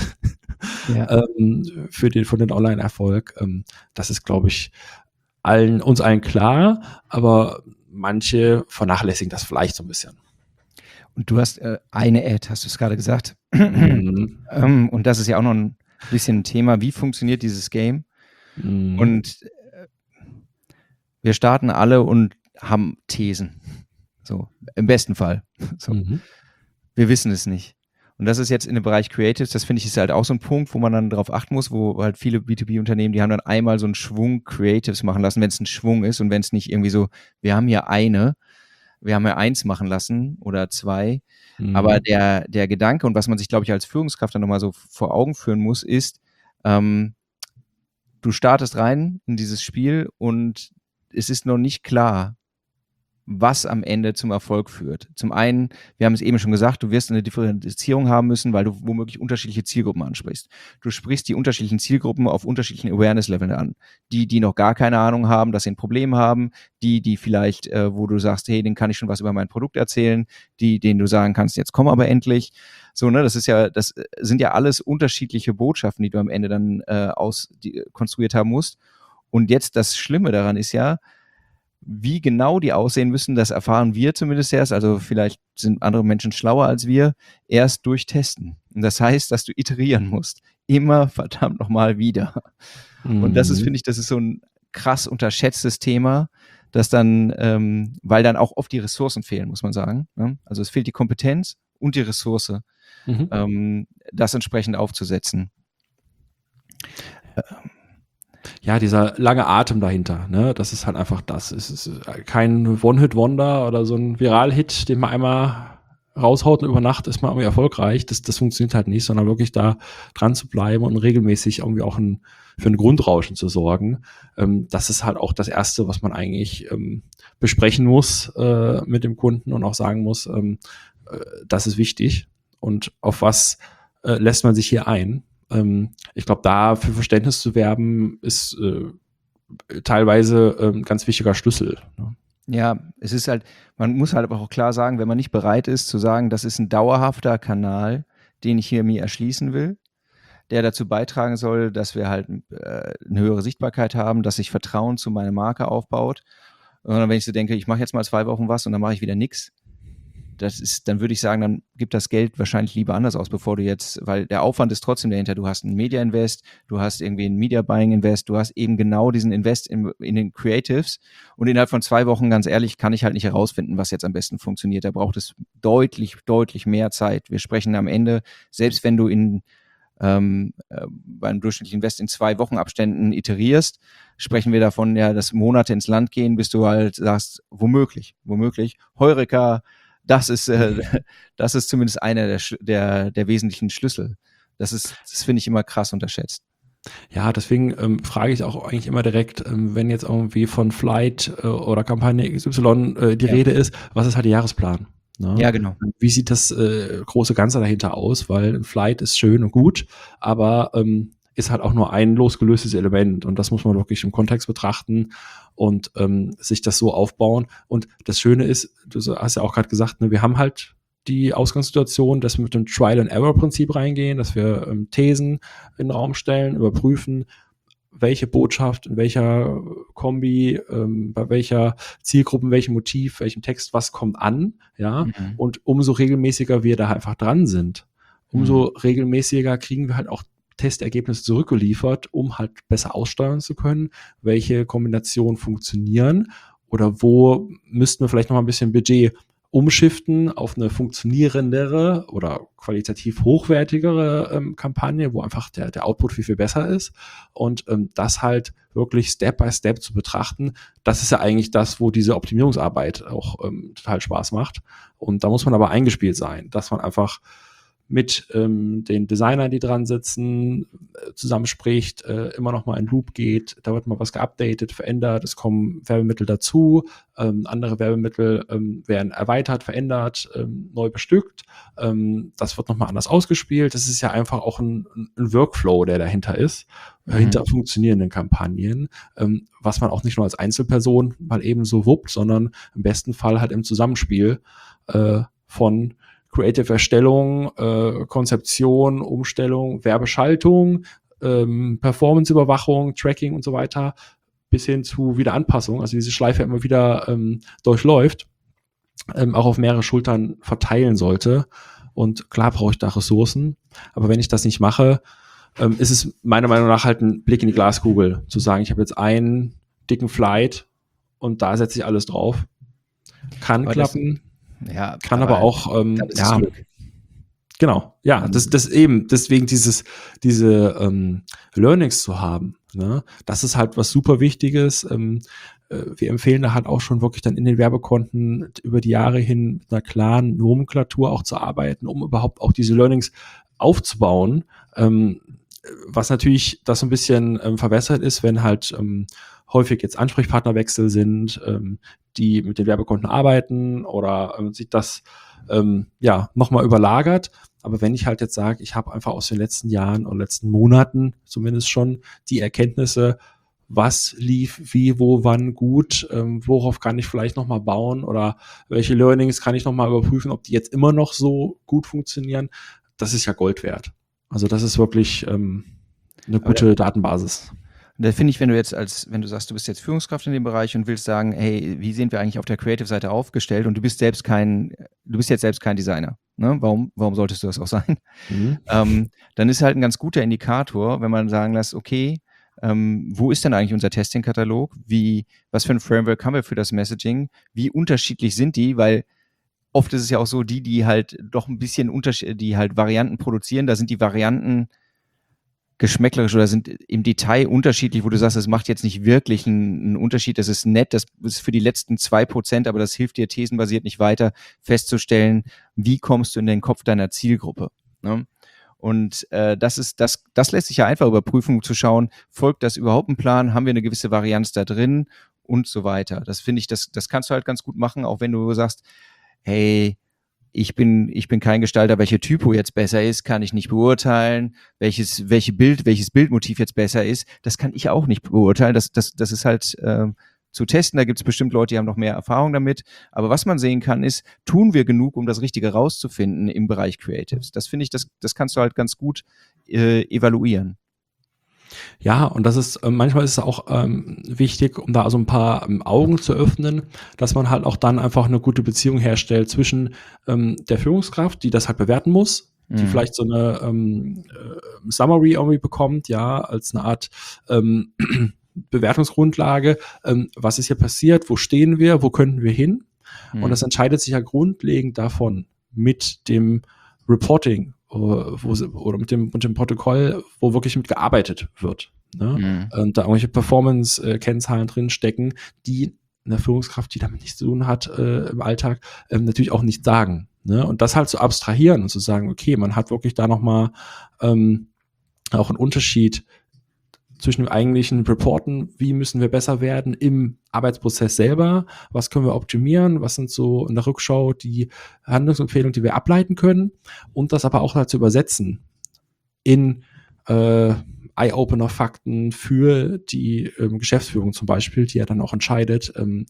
ja. ähm, für den, für den Online-Erfolg, ähm, das ist, glaube ich, allen, uns allen klar, aber manche vernachlässigen das vielleicht so ein bisschen. Und du hast äh, eine Ad, hast du es gerade gesagt. Mhm. ähm, und das ist ja auch noch ein bisschen ein Thema. Wie funktioniert dieses Game? Mhm. Und äh, wir starten alle und haben Thesen. So, im besten Fall. So. Mhm. Wir wissen es nicht. Und das ist jetzt in dem Bereich Creatives, das finde ich ist halt auch so ein Punkt, wo man dann darauf achten muss, wo halt viele B zwei B-Unternehmen, die haben dann einmal so einen Schwung Creatives machen lassen, wenn es ein Schwung ist und wenn es nicht irgendwie so, wir haben hier eine, wir haben ja eins machen lassen oder zwei, mhm. aber der, der Gedanke und was man sich, glaube ich, als Führungskraft dann nochmal so vor Augen führen muss, ist, ähm, du startest rein in dieses Spiel und es ist noch nicht klar, was am Ende zum Erfolg führt. Zum einen, wir haben es eben schon gesagt, du wirst eine Differenzierung haben müssen, weil du womöglich unterschiedliche Zielgruppen ansprichst. Du sprichst die unterschiedlichen Zielgruppen auf unterschiedlichen Awareness-Leveln an. Die, die noch gar keine Ahnung haben, dass sie ein Problem haben, die, die vielleicht, äh, wo du sagst, hey, denen kann ich schon was über mein Produkt erzählen, die, denen du sagen kannst, jetzt komm aber endlich. So, ne, das ist ja, das sind ja alles unterschiedliche Botschaften, die du am Ende dann äh, aus, die, konstruiert haben musst. Und jetzt das Schlimme daran ist ja, wie genau die aussehen müssen, das erfahren wir zumindest erst, also vielleicht sind andere Menschen schlauer als wir, erst durch Testen. Und das heißt, dass du iterieren musst. Immer verdammt nochmal wieder. Mhm. Und das ist, finde ich, das ist so ein krass unterschätztes Thema, dass dann, ähm, weil dann auch oft die Ressourcen fehlen, muss man sagen. Ne? Also es fehlt die Kompetenz und die Ressource, mhm. ähm, das entsprechend aufzusetzen. Ja, dieser lange Atem dahinter, ne, das ist halt einfach das. Es ist kein One-Hit-Wonder oder so ein Viral-Hit, den man einmal raushaut und über Nacht ist man irgendwie erfolgreich. Das, das funktioniert halt nicht, sondern wirklich da dran zu bleiben und regelmäßig irgendwie auch ein, für ein Grundrauschen zu sorgen. Ähm, das ist halt auch das Erste, was man eigentlich ähm, besprechen muss äh, mit dem Kunden und auch sagen muss, ähm, äh, das ist wichtig und auf was äh, lässt man sich hier ein. Ich glaube, da für Verständnis zu werben, ist äh, teilweise ein ähm, ganz wichtiger Schlüssel. Ne? Ja, es ist halt, man muss halt aber auch klar sagen, wenn man nicht bereit ist zu sagen, das ist ein dauerhafter Kanal, den ich hier mir erschließen will, der dazu beitragen soll, dass wir halt äh, eine höhere Sichtbarkeit haben, dass sich Vertrauen zu meiner Marke aufbaut. Und wenn ich so denke, ich mache jetzt mal zwei Wochen was und dann mache ich wieder nichts, das ist, dann würde ich sagen, dann gib das Geld wahrscheinlich lieber anders aus, bevor du jetzt, weil der Aufwand ist trotzdem dahinter. Du hast einen Media-Invest, du hast irgendwie einen Media-Buying-Invest, du hast eben genau diesen Invest in, in den Creatives und innerhalb von zwei Wochen, ganz ehrlich, kann ich halt nicht herausfinden, was jetzt am besten funktioniert. Da braucht es deutlich, deutlich mehr Zeit. Wir sprechen am Ende, selbst wenn du in ähm, äh, beim durchschnittlichen Invest in zwei Wochen Abständen iterierst, sprechen wir davon, ja, dass Monate ins Land gehen, bis du halt sagst, womöglich, womöglich, Heureka, Das ist, äh, das ist zumindest einer der, der, der wesentlichen Schlüssel. Das ist, das finde ich immer krass unterschätzt. Ja, deswegen ähm, frage ich auch eigentlich immer direkt, ähm, wenn jetzt irgendwie von Flight äh, oder Kampagne X Y äh, die ja. Rede ist, was ist halt der Jahresplan? Ne? Ja, genau. Wie sieht das äh, große Ganze dahinter aus? Weil ein Flight ist schön und gut, aber ähm, ist halt auch nur ein losgelöstes Element und das muss man wirklich im Kontext betrachten und ähm, sich das so aufbauen. Und das Schöne ist, du hast ja auch gerade gesagt, ne, wir haben halt die Ausgangssituation, dass wir mit dem Trial-and-Error-Prinzip reingehen, dass wir ähm, Thesen in den Raum stellen, überprüfen, welche Botschaft, in welcher Kombi, ähm, bei welcher Zielgruppe, welchem Motiv, welchem Text, was kommt an, ja, mhm. und umso regelmäßiger wir da einfach dran sind, umso mhm. regelmäßiger kriegen wir halt auch Testergebnisse zurückgeliefert, um halt besser aussteuern zu können, welche Kombinationen funktionieren oder wo müssten wir vielleicht noch mal ein bisschen Budget umschiften auf eine funktionierendere oder qualitativ hochwertigere ähm, Kampagne, wo einfach der, der Output viel, viel besser ist und ähm, das halt wirklich Step by Step zu betrachten, das ist ja eigentlich das, wo diese Optimierungsarbeit auch ähm, total Spaß macht und da muss man aber eingespielt sein, dass man einfach mit ähm, den Designern, die dran sitzen, äh, zusammenspricht, äh, immer noch mal in Loop geht, da wird mal was geupdatet, verändert, es kommen Werbemittel dazu, ähm, andere Werbemittel ähm, werden erweitert, verändert, ähm, neu bestückt, ähm, das wird noch mal anders ausgespielt, das ist ja einfach auch ein, ein Workflow, der dahinter ist, mhm. hinter funktionierenden Kampagnen, ähm, was man auch nicht nur als Einzelperson mal eben so wuppt, sondern im besten Fall halt im Zusammenspiel äh, von Creative Erstellung, äh, Konzeption, Umstellung, Werbeschaltung, ähm, Performance-Überwachung, Tracking und so weiter, bis hin zu wieder Anpassung, also diese Schleife immer wieder ähm, durchläuft, ähm, auch auf mehrere Schultern verteilen sollte. Und klar brauche ich da Ressourcen, aber wenn ich das nicht mache, ähm, ist es meiner Meinung nach halt ein Blick in die Glaskugel, zu sagen, ich habe jetzt einen dicken Flight und da setze ich alles drauf. Kann aber klappen. Das Ja, kann aber, aber auch, ähm, ja, genau, ja, das, das eben, deswegen dieses, diese ähm, Learnings zu haben, ne, das ist halt was super Wichtiges. Ähm, äh, wir empfehlen da halt auch schon wirklich dann in den Werbekonten über die Jahre hin mit einer klaren Nomenklatur auch zu arbeiten, um überhaupt auch diese Learnings aufzubauen, ähm, was natürlich das so ein bisschen ähm, verwässert ist, wenn halt ähm, häufig jetzt Ansprechpartnerwechsel sind, ähm, die mit den Werbekonten arbeiten oder ähm, sich das ähm, ja nochmal überlagert. Aber wenn ich halt jetzt sage, ich habe einfach aus den letzten Jahren und letzten Monaten zumindest schon die Erkenntnisse, was lief, wie, wo, wann gut, ähm, worauf kann ich vielleicht nochmal bauen oder welche Learnings kann ich nochmal überprüfen, ob die jetzt immer noch so gut funktionieren, das ist ja Gold wert. Also das ist wirklich ähm, eine gute Aber Datenbasis. Da finde ich, wenn du jetzt als, wenn du sagst, du bist jetzt Führungskraft in dem Bereich und willst sagen, hey, wie sind wir eigentlich auf der Creative-Seite aufgestellt und du bist selbst kein, du bist jetzt selbst kein Designer, ne? Warum, warum solltest du das auch sein? Mhm. Ähm, dann ist halt ein ganz guter Indikator, wenn man sagen lässt, okay, ähm, wo ist denn eigentlich unser Testing-Katalog? Wie, was für ein Framework haben wir für das Messaging? Wie unterschiedlich sind die? Weil oft ist es ja auch so, die, die halt doch ein bisschen unterschiedlich, die halt Varianten produzieren, da sind die Varianten geschmäcklerisch oder sind im Detail unterschiedlich, wo du sagst, es macht jetzt nicht wirklich einen, einen Unterschied, das ist nett, das ist für die letzten zwei Prozent, aber das hilft dir thesenbasiert nicht weiter, festzustellen, wie kommst du in den Kopf deiner Zielgruppe, ne? Und äh, das ist, das, das lässt sich ja einfach überprüfen, um zu schauen, folgt das überhaupt ein Plan, haben wir eine gewisse Varianz da drin und so weiter. Das finde ich, das, das kannst du halt ganz gut machen, auch wenn du sagst, hey, Ich bin, ich bin kein Gestalter, welche Typo jetzt besser ist, kann ich nicht beurteilen. Welches, welche Bild, welches Bildmotiv jetzt besser ist, das kann ich auch nicht beurteilen. Das, das, das ist halt äh, zu testen. Da gibt es bestimmt Leute, die haben noch mehr Erfahrung damit. Aber was man sehen kann, ist, tun wir genug, um das Richtige rauszufinden im Bereich Creatives? Das finde ich, das, das kannst du halt ganz gut äh, evaluieren. Ja, und das ist, äh, manchmal ist es auch ähm, wichtig, um da so ein paar ähm, Augen zu öffnen, dass man halt auch dann einfach eine gute Beziehung herstellt zwischen ähm, der Führungskraft, die das halt bewerten muss, mhm. die vielleicht so eine ähm, äh, Summary irgendwie bekommt, ja, als eine Art ähm, Bewertungsgrundlage, ähm, was ist hier passiert, wo stehen wir, wo könnten wir hin? Mhm. Und das entscheidet sich ja grundlegend davon mit dem Reporting, Wo, oder mit dem, mit dem Protokoll, wo wirklich mitgearbeitet wird. Ne? Mhm. Und da irgendwelche Performance-Kennzahlen drin stecken, die eine Führungskraft, die damit nichts zu tun hat äh, im Alltag, ähm, natürlich auch nicht sagen. Ne? Und das halt zu abstrahieren und zu sagen, okay, man hat wirklich da nochmal ähm, auch einen Unterschied zwischen dem eigentlichen Reporten, wie müssen wir besser werden im Arbeitsprozess selber, was können wir optimieren, was sind so in der Rückschau die Handlungsempfehlungen, die wir ableiten können und das aber auch halt zu übersetzen in äh, Eye-Opener-Fakten für die ähm, Geschäftsführung zum Beispiel, die ja dann auch entscheidet, ähm,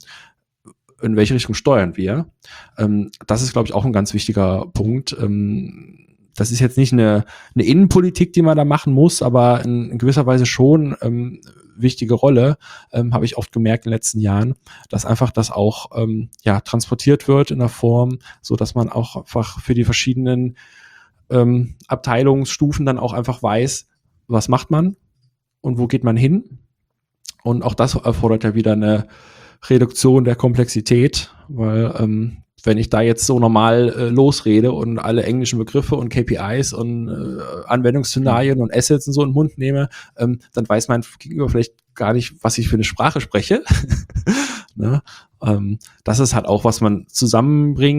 in welche Richtung steuern wir. Ähm, das ist, glaube ich, auch ein ganz wichtiger Punkt. Ähm, Das ist jetzt nicht eine, eine Innenpolitik, die man da machen muss, aber in, in gewisser Weise schon ähm, wichtige Rolle, ähm, habe ich oft gemerkt in den letzten Jahren, dass einfach das auch ähm, ja, transportiert wird in der Form, so dass man auch einfach für die verschiedenen ähm, Abteilungsstufen dann auch einfach weiß, was macht man und wo geht man hin. Und auch das erfordert ja wieder eine Reduktion der Komplexität, weil ähm, wenn ich da jetzt so normal äh, losrede und alle englischen Begriffe und K P Is und äh, Anwendungsszenarien und Assets und so in den Mund nehme, ähm, dann weiß mein Gegenüber vielleicht gar nicht, was ich für eine Sprache spreche. Ne? ähm, das ist halt auch, was man zusammenbringen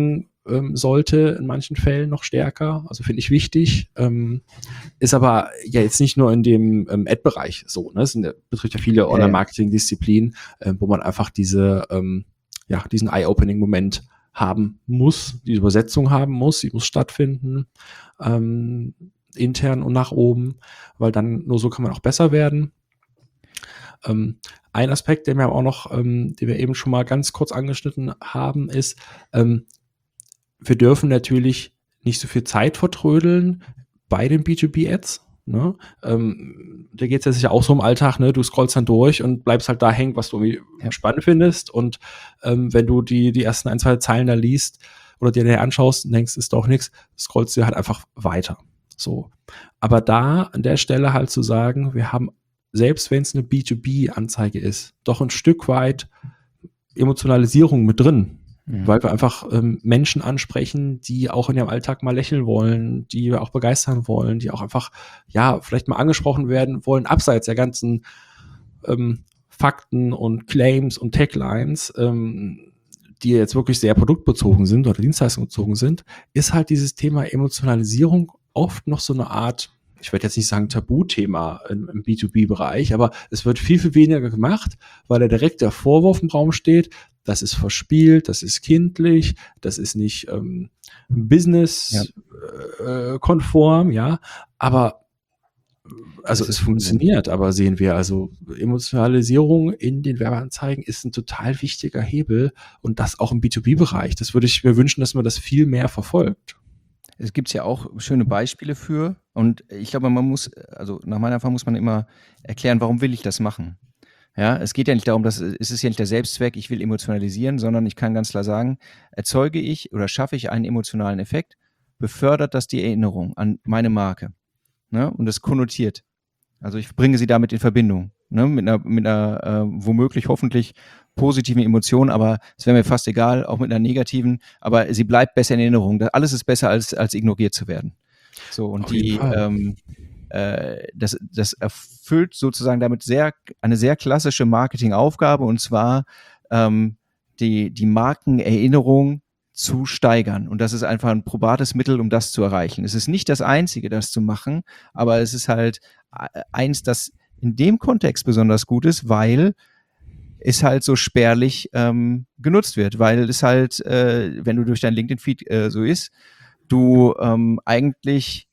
ähm, sollte in manchen Fällen noch stärker. Also finde ich wichtig. Ähm, ist aber ja jetzt nicht nur in dem ähm, Ad-Bereich so. Ne? Es sind, betrifft ja viele Online-Marketing-Disziplinen, äh, wo man einfach diese, ähm, ja, diesen Eye-Opening-Moment haben muss, diese Übersetzung haben muss, die muss stattfinden, ähm, intern und nach oben, weil dann nur so kann man auch besser werden. Ähm, ein Aspekt, der mir aber auch noch, ähm, den wir eben schon mal ganz kurz angeschnitten haben, ist, ähm, wir dürfen natürlich nicht so viel Zeit vertrödeln bei den B zwei B-Ads. Ne? Ähm, da geht es ja sicher auch so im Alltag, ne? Du scrollst dann durch und bleibst halt da hängen, was du irgendwie Ja. spannend findest. Und ähm, wenn du die, die ersten ein, zwei Zeilen da liest oder dir näher anschaust und denkst, ist doch nichts, scrollst du halt einfach weiter. So. Aber da an der Stelle halt zu sagen, wir haben, selbst wenn es eine B zwei B-Anzeige ist, doch ein Stück weit Emotionalisierung mit drin. Mhm. Weil wir einfach ähm, Menschen ansprechen, die auch in ihrem Alltag mal lächeln wollen, die wir auch begeistern wollen, die auch einfach, ja, vielleicht mal angesprochen werden wollen, abseits der ganzen ähm, Fakten und Claims und Taglines, ähm, die jetzt wirklich sehr produktbezogen sind oder dienstleistungsbezogen sind, ist halt dieses Thema Emotionalisierung oft noch so eine Art, ich werde jetzt nicht sagen Tabuthema im, im B zwei B-Bereich, aber es wird viel, viel weniger gemacht, weil da direkt der Vorwurf im Raum steht, das ist verspielt, das ist kindlich, das ist nicht ähm, business-konform, ja. Äh, ja, aber also es funktioniert, aber sehen wir, also Emotionalisierung in den Werbeanzeigen ist ein total wichtiger Hebel und das auch im B zwei B-Bereich. Das würde ich mir wünschen, dass man das viel mehr verfolgt. Es gibt ja auch schöne Beispiele für und ich glaube, man muss, also nach meiner Erfahrung muss man immer erklären, warum will ich das machen? Ja, es geht ja nicht darum, dass es ist ja nicht der Selbstzweck, ich will emotionalisieren, sondern ich kann ganz klar sagen, erzeuge ich oder schaffe ich einen emotionalen Effekt, befördert das die Erinnerung an meine Marke, ne? Und das konnotiert. Also ich bringe sie damit in Verbindung, ne? Mit einer, mit einer äh, womöglich hoffentlich positiven Emotion, aber es wäre mir fast egal, auch mit einer negativen, aber sie bleibt besser in Erinnerung. Alles ist besser, als, als ignoriert zu werden. So, und Auf jeden die, Fall. ähm, äh, das, das erfüllt sozusagen damit sehr, eine sehr klassische Marketingaufgabe, und zwar ähm, die, die Markenerinnerung zu steigern. Und das ist einfach ein probates Mittel, um das zu erreichen. Es ist nicht das Einzige, das zu machen, aber es ist halt eins, das in dem Kontext besonders gut ist, weil es halt so spärlich ähm, genutzt wird, weil es halt, äh, wenn du durch dein LinkedIn-Feed äh, so ist, du ähm, eigentlich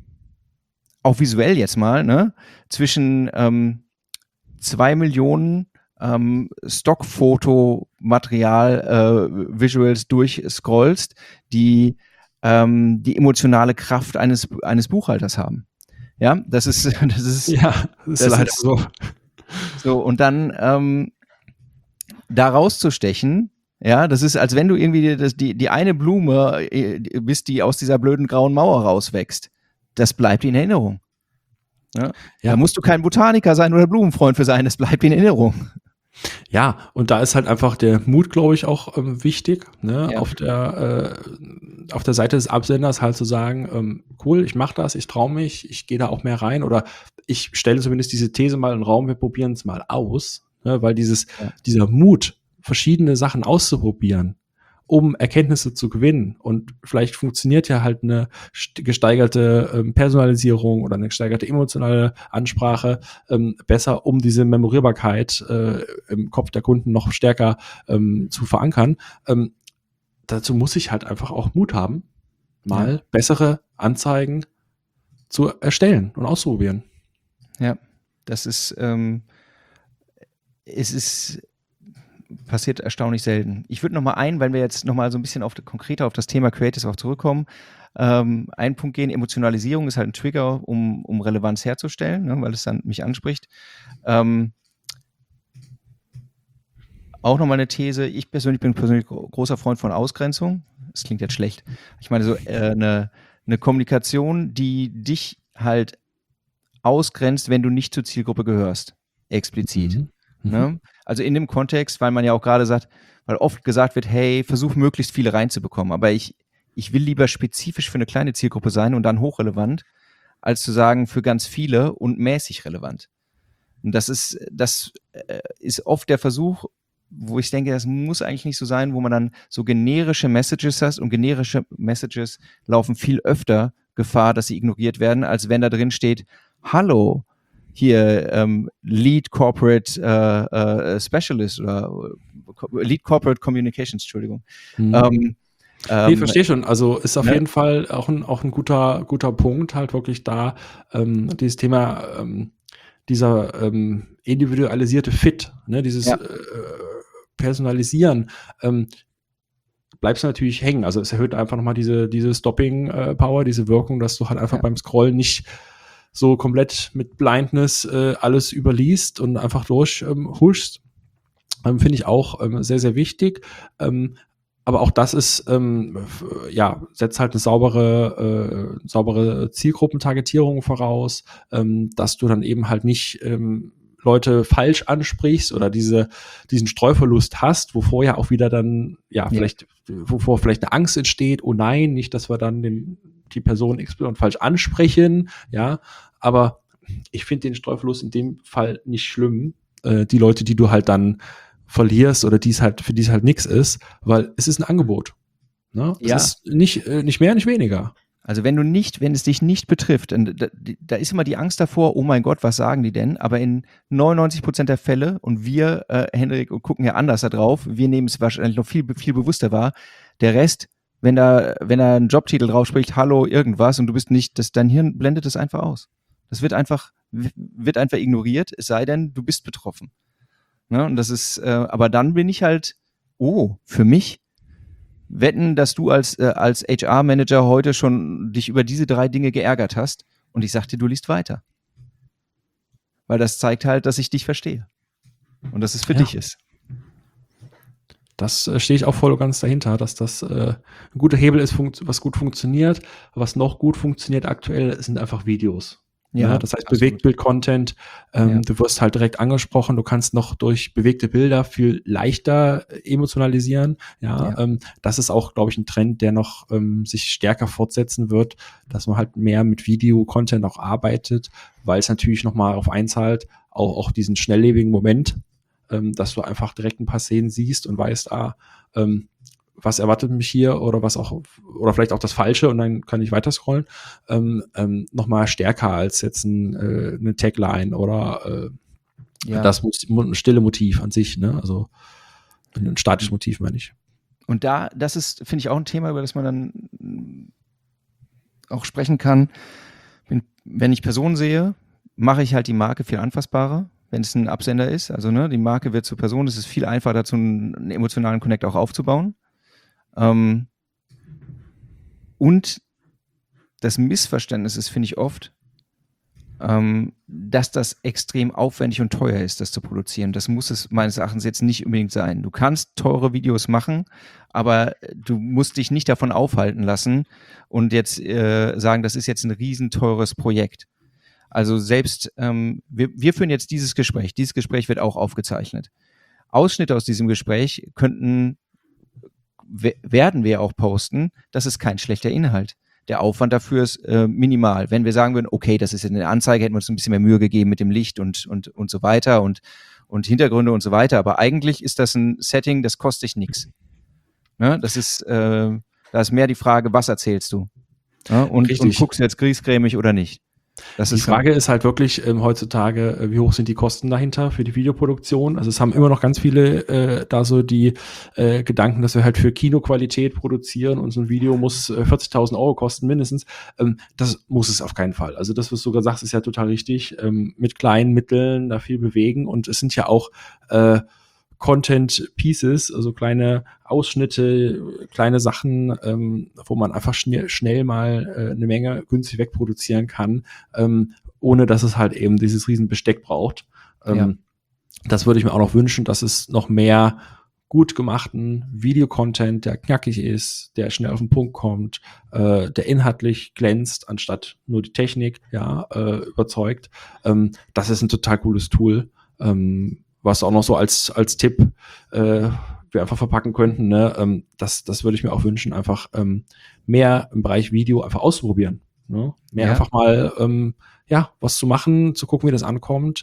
auch visuell jetzt mal, ne, zwischen ähm, zwei Millionen ähm, Stockfotomaterial, äh, Visuals durchscrollst, die ähm, die emotionale Kraft eines, eines Buchhalters haben. Ja, das ist, das ist, ja, das ist das leider ist, so. So, und dann ähm, da rauszustechen, ja, das ist, als wenn du irgendwie das, die, die eine Blume äh, bist, die aus dieser blöden grauen Mauer rauswächst. Das bleibt in Erinnerung. Ja? Ja. Da musst du kein Botaniker sein oder Blumenfreund für sein, das bleibt in Erinnerung. Ja, und da ist halt einfach der Mut, glaube ich, auch ähm, wichtig, ne? Ja. Auf der äh, auf der Seite des Absenders halt zu sagen, ähm, cool, ich mache das, ich traue mich, ich gehe da auch mehr rein oder ich stelle zumindest diese These mal in den Raum, wir probieren es mal aus, ne? Weil dieses ja. dieser Mut, verschiedene Sachen auszuprobieren, um Erkenntnisse zu gewinnen. Und vielleicht funktioniert ja halt eine gesteigerte ähm, Personalisierung oder eine gesteigerte emotionale Ansprache ähm, besser, um diese Memorierbarkeit äh, im Kopf der Kunden noch stärker ähm, zu verankern. Ähm, dazu muss ich halt einfach auch Mut haben, mal ja. bessere Anzeigen zu erstellen und auszuprobieren. Ja, das ist, ähm, es ist passiert erstaunlich selten. Ich würde noch mal ein, weil wir jetzt noch mal so ein bisschen auf, konkreter auf das Thema Creatives auch zurückkommen, ähm, einen Punkt gehen. Emotionalisierung ist halt ein Trigger, um, um Relevanz herzustellen, ne, weil es dann mich anspricht. Ähm, auch noch mal eine These. Ich persönlich bin persönlich großer Freund von Ausgrenzung. Das klingt jetzt schlecht. Ich meine so äh, eine, eine Kommunikation, die dich halt ausgrenzt, wenn du nicht zur Zielgruppe gehörst. Explizit. Mhm. Ne? Also in dem Kontext, weil man ja auch gerade sagt, weil oft gesagt wird, hey, versuch möglichst viele reinzubekommen, aber ich, ich will lieber spezifisch für eine kleine Zielgruppe sein und dann hochrelevant, als zu sagen für ganz viele und mäßig relevant. Und das ist, das äh, ist oft der Versuch, wo ich denke, das muss eigentlich nicht so sein, wo man dann so generische Messages hast und generische Messages laufen viel öfter Gefahr, dass sie ignoriert werden, als wenn da drin steht, hallo, hier ähm, Lead Corporate äh, äh, Specialist oder äh, Lead Corporate Communications, Entschuldigung. Mhm. Ähm, Nee, ähm, verstehe schon. Also ist auf ne? jeden Fall auch ein, auch ein guter, guter Punkt, halt wirklich da ähm, dieses Thema, ähm, dieser ähm, individualisierte Fit, ne, dieses ja. äh, Personalisieren, ähm, bleibst du natürlich hängen. Also es erhöht einfach nochmal diese, diese Stopping-Power, äh, diese Wirkung, dass du halt einfach ja. beim Scrollen nicht so komplett mit Blindness äh, alles überliest und einfach durchhuschst. Ähm, Finde ich auch ähm, sehr, sehr wichtig. Ähm, aber auch das ist, ähm, ja, setzt halt eine saubere, äh, saubere Zielgruppentargetierung voraus, ähm, dass du dann eben halt nicht ähm, Leute falsch ansprichst oder diese, diesen Streuverlust hast, wovor ja auch wieder dann, ja, ja, vielleicht, wovor vielleicht eine Angst entsteht, oh nein, nicht, dass wir dann den, die Person X Y falsch ansprechen, ja, aber ich finde den Streuverlust in dem Fall nicht schlimm, äh, die Leute, die du halt dann verlierst oder die es halt, für die es halt nichts ist, weil es ist ein Angebot. Ne? Ja. Es ist nicht, äh, nicht mehr, nicht weniger. Also wenn du nicht, wenn es dich nicht betrifft, da, da ist immer die Angst davor, oh mein Gott, was sagen die denn? Aber in neunundneunzig Prozent der Fälle, und wir, äh, Henrik, gucken ja anders da drauf, wir nehmen es wahrscheinlich noch viel, viel bewusster wahr, der Rest, wenn da, wenn da ein Jobtitel drauf spricht, hallo, irgendwas, und du bist nicht, das, dein Hirn blendet das einfach aus. Das wird einfach, wird einfach ignoriert, es sei denn, du bist betroffen. Ne? Und das ist, äh, aber dann bin ich halt, oh, für mich, wetten, dass du als, äh, als H R-Manager heute schon dich über diese drei Dinge geärgert hast, und ich sagte, du liest weiter. Weil das zeigt halt, dass ich dich verstehe. Und dass es für ja. dich ist. Das äh, stehe ich auch voll und ganz dahinter, dass das äh, ein guter Hebel ist, was gut funktioniert. Was noch gut funktioniert aktuell, sind einfach Videos. Ja, ja, das heißt Bewegtbild-Content, ähm, ja. du wirst halt direkt angesprochen, du kannst noch durch bewegte Bilder viel leichter emotionalisieren, ja, ja. Ähm, das ist auch, glaube ich, ein Trend, der noch ähm, sich stärker fortsetzen wird, dass man halt mehr mit Video-Content auch arbeitet, weil es natürlich nochmal auf einzahlt, auch, auch diesen schnelllebigen Moment, ähm, dass du einfach direkt ein paar Szenen siehst und weißt, ah, ähm, was erwartet mich hier oder was auch, oder vielleicht auch das Falsche, und dann kann ich weiter scrollen, ähm, ähm, nochmal stärker als jetzt ein, äh, eine Tagline oder äh, ja. das ein stille Motiv an sich, ne? Also ein statisches Motiv, meine ich. Und da, das ist, finde ich, auch ein Thema, über das man dann auch sprechen kann. Wenn, wenn ich Personen sehe, mache ich halt die Marke viel anfassbarer, wenn es ein Absender ist. Also ne, die Marke wird zur Person, es ist viel einfacher dazu, einen, einen emotionalen Connect auch aufzubauen. Ähm, und das Missverständnis ist, finde ich oft, ähm, dass das extrem aufwendig und teuer ist, das zu produzieren. Das muss es meines Erachtens jetzt nicht unbedingt sein. Du kannst teure Videos machen, aber du musst dich nicht davon aufhalten lassen und jetzt äh, sagen, das ist jetzt ein riesenteures Projekt. Also selbst, ähm, wir, wir führen jetzt dieses Gespräch. Dieses Gespräch wird auch aufgezeichnet. Ausschnitte aus diesem Gespräch könnten werden wir auch posten, das ist kein schlechter Inhalt. Der Aufwand dafür ist äh, minimal. Wenn wir sagen würden, okay, das ist eine Anzeige, hätten wir uns ein bisschen mehr Mühe gegeben mit dem Licht und, und, und so weiter und, und Hintergründe und so weiter, aber eigentlich ist das ein Setting, das kostet dich nichts. Ne? Das ist, äh, da ist mehr die Frage, was erzählst du? Ja? Und, und guckst du jetzt griesgrämig oder nicht? Das die ist Frage ist halt wirklich ähm, heutzutage, äh, wie hoch sind die Kosten dahinter für die Videoproduktion? Also es haben immer noch ganz viele äh, da so die äh, Gedanken, dass wir halt für Kinoqualität produzieren und so ein Video muss äh, vierzigtausend Euro kosten mindestens. Ähm, das muss es auf keinen Fall. Also das, was du sogar sagst, ist ja total richtig. Ähm, mit kleinen Mitteln da viel bewegen, und es sind ja auch äh, Content Pieces, also kleine Ausschnitte, kleine Sachen, ähm, wo man einfach schnell, schnell mal äh, eine Menge günstig wegproduzieren kann, ähm, ohne dass es halt eben dieses riesen Besteck braucht. Ähm, ja. Das würde ich mir auch noch wünschen, dass es noch mehr gut gemachten Videocontent, der knackig ist, der schnell auf den Punkt kommt, äh, der inhaltlich glänzt, anstatt nur die Technik, ja, äh, überzeugt. Ähm, das ist ein total cooles Tool. Ähm, was auch noch so als, als Tipp äh, wir einfach verpacken könnten, ne? ähm, das, das würde ich mir auch wünschen, einfach ähm, mehr im Bereich Video einfach auszuprobieren. Ne? Mehr ja. einfach mal ähm, ja, was zu machen, zu gucken, wie das ankommt,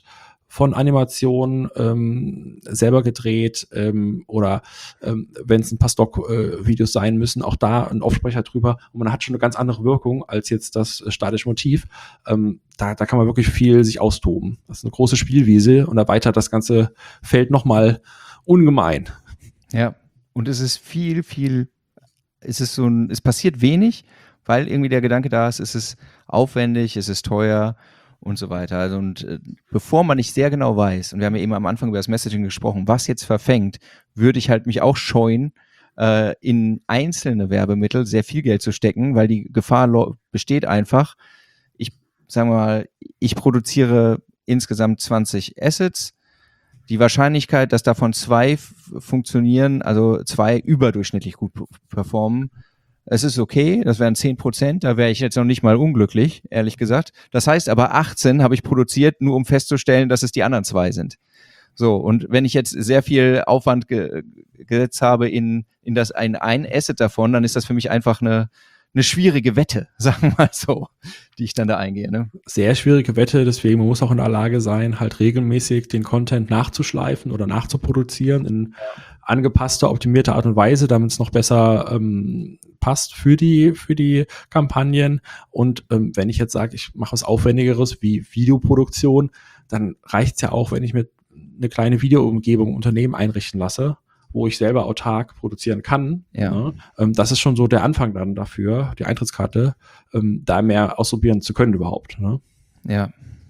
von Animationen ähm, selber gedreht ähm, oder ähm, wenn es ein paar Stock-Videos äh, sein müssen, auch da ein Aufsprecher drüber und man hat schon eine ganz andere Wirkung als jetzt das äh, statische Motiv. Ähm, da, da kann man wirklich viel sich austoben. Das ist eine große Spielwiese und erweitert das ganze Feld nochmal ungemein. Ja, und es ist viel, viel, es ist so ein, es passiert wenig, weil irgendwie der Gedanke da ist, es ist aufwendig, es ist teuer und so weiter. Also und äh, bevor man nicht sehr genau weiß, und wir haben ja eben am Anfang über das Messaging gesprochen, was jetzt verfängt, würde ich halt mich auch scheuen, äh, in einzelne Werbemittel sehr viel Geld zu stecken, weil die Gefahr lo- besteht einfach. Ich sage mal, ich produziere insgesamt zwanzig Assets. Die Wahrscheinlichkeit, dass davon zwei f- funktionieren, also zwei überdurchschnittlich gut p- performen, es ist okay, das wären zehn Prozent, da wäre ich jetzt noch nicht mal unglücklich, ehrlich gesagt. Das heißt aber, achtzehn habe ich produziert, nur um festzustellen, dass es die anderen zwei sind. So, und wenn ich jetzt sehr viel Aufwand ge- gesetzt habe in, in das ein, ein Asset davon, dann ist das für mich einfach eine, eine schwierige Wette, sagen wir mal so, die ich dann da eingehe. Ne? Sehr schwierige Wette, deswegen man muss auch in der Lage sein, halt regelmäßig den Content nachzuschleifen oder nachzuproduzieren in angepasster, optimierter Art und Weise, damit es noch besser ähm, passt für die für die Kampagnen. Und ähm, wenn ich jetzt sage, ich mache was Aufwendigeres wie Videoproduktion, dann reicht es ja auch, wenn ich mir eine kleine Videoumgebung im Unternehmen einrichten lasse, wo ich selber autark produzieren kann. Ja. Ne? Ähm, das ist schon so der Anfang dann dafür, die Eintrittskarte, ähm, da mehr ausprobieren zu können überhaupt. Ne? Ja.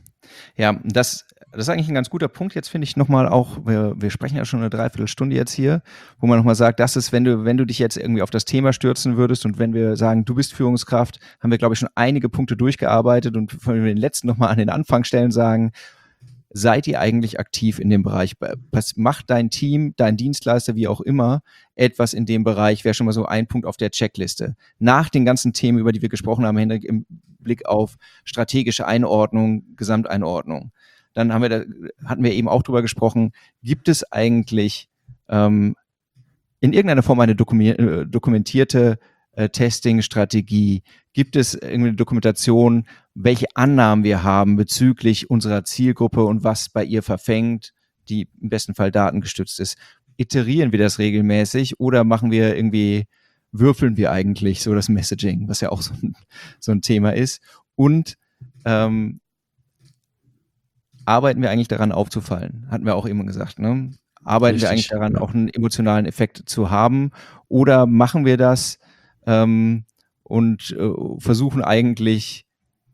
Ja, das, das ist eigentlich ein ganz guter Punkt. Jetzt finde ich nochmal auch, wir, wir sprechen ja schon eine Dreiviertelstunde jetzt hier, wo man nochmal sagt, das ist, wenn du, wenn du dich jetzt irgendwie auf das Thema stürzen würdest und wenn wir sagen, du bist Führungskraft, haben wir, glaube ich, schon einige Punkte durchgearbeitet und wenn wir den letzten nochmal an den Anfang stellen, sagen, seid ihr eigentlich aktiv in dem Bereich? Was macht dein Team, dein Dienstleister, wie auch immer, etwas in dem Bereich? Wäre schon mal so ein Punkt auf der Checkliste. Nach den ganzen Themen, über die wir gesprochen haben, Hendrik, im Blick auf strategische Einordnung, Gesamteinordnung. Dann haben wir da, hatten wir eben auch drüber gesprochen, gibt es eigentlich ähm, in irgendeiner Form eine dokumentierte äh, Testing-Strategie? Gibt es irgendeine Dokumentation, welche Annahmen wir haben bezüglich unserer Zielgruppe und was bei ihr verfängt, die im besten Fall datengestützt ist? Iterieren wir das regelmäßig oder machen wir irgendwie, würfeln wir eigentlich so das Messaging, was ja auch so ein, so ein Thema ist? Und ähm, arbeiten wir eigentlich daran aufzufallen? Hatten wir auch eben gesagt, ne? Arbeiten Richtig, wir eigentlich daran, ja. auch einen emotionalen Effekt zu haben? Oder machen wir das ähm, und äh, versuchen eigentlich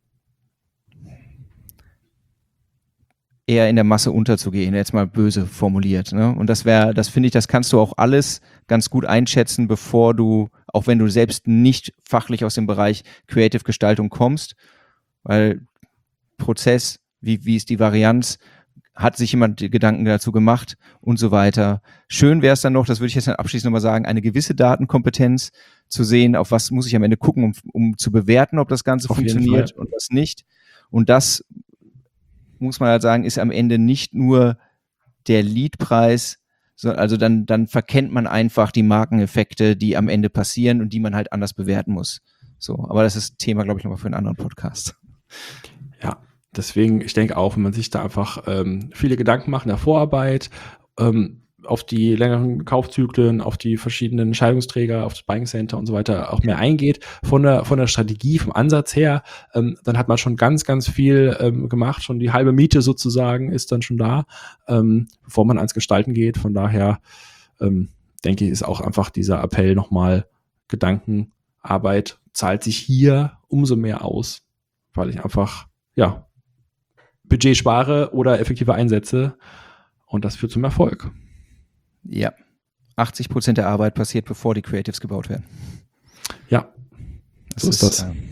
eher in der Masse unterzugehen, jetzt mal böse formuliert. Ne? Und das wäre, das finde ich, das kannst du auch alles ganz gut einschätzen, bevor du, auch wenn du selbst nicht fachlich aus dem Bereich Creative Gestaltung kommst, weil Prozess, wie, wie ist die Varianz, hat sich jemand Gedanken dazu gemacht und so weiter. Schön wäre es dann noch, das würde ich jetzt dann abschließend nochmal sagen, eine gewisse Datenkompetenz zu sehen, auf was muss ich am Ende gucken, um, um zu bewerten, ob das Ganze auf funktioniert und was nicht. Und das muss man halt sagen, ist am Ende nicht nur der Leadpreis, so, also dann, dann verkennt man einfach die Markeneffekte, die am Ende passieren und die man halt anders bewerten muss. So, aber das ist Thema, glaube ich, nochmal für einen anderen Podcast. Ja, deswegen, ich denke auch, wenn man sich da einfach ähm, viele Gedanken macht in der Vorarbeit, ähm, auf die längeren Kaufzyklen, auf die verschiedenen Entscheidungsträger, auf das Buying Center und so weiter auch mehr eingeht, von der, von der Strategie, vom Ansatz her, ähm, dann hat man schon ganz, ganz viel ähm, gemacht, schon die halbe Miete sozusagen ist dann schon da, ähm, bevor man ans Gestalten geht. Von daher ähm, denke ich, ist auch einfach dieser Appell nochmal, Gedankenarbeit zahlt sich hier umso mehr aus, weil ich einfach, ja, Budget spare oder effektive einsetze und das führt zum Erfolg. Ja, achtzig Prozent der Arbeit passiert, bevor die Creatives gebaut werden. Ja, das so ist, ist das. Äh...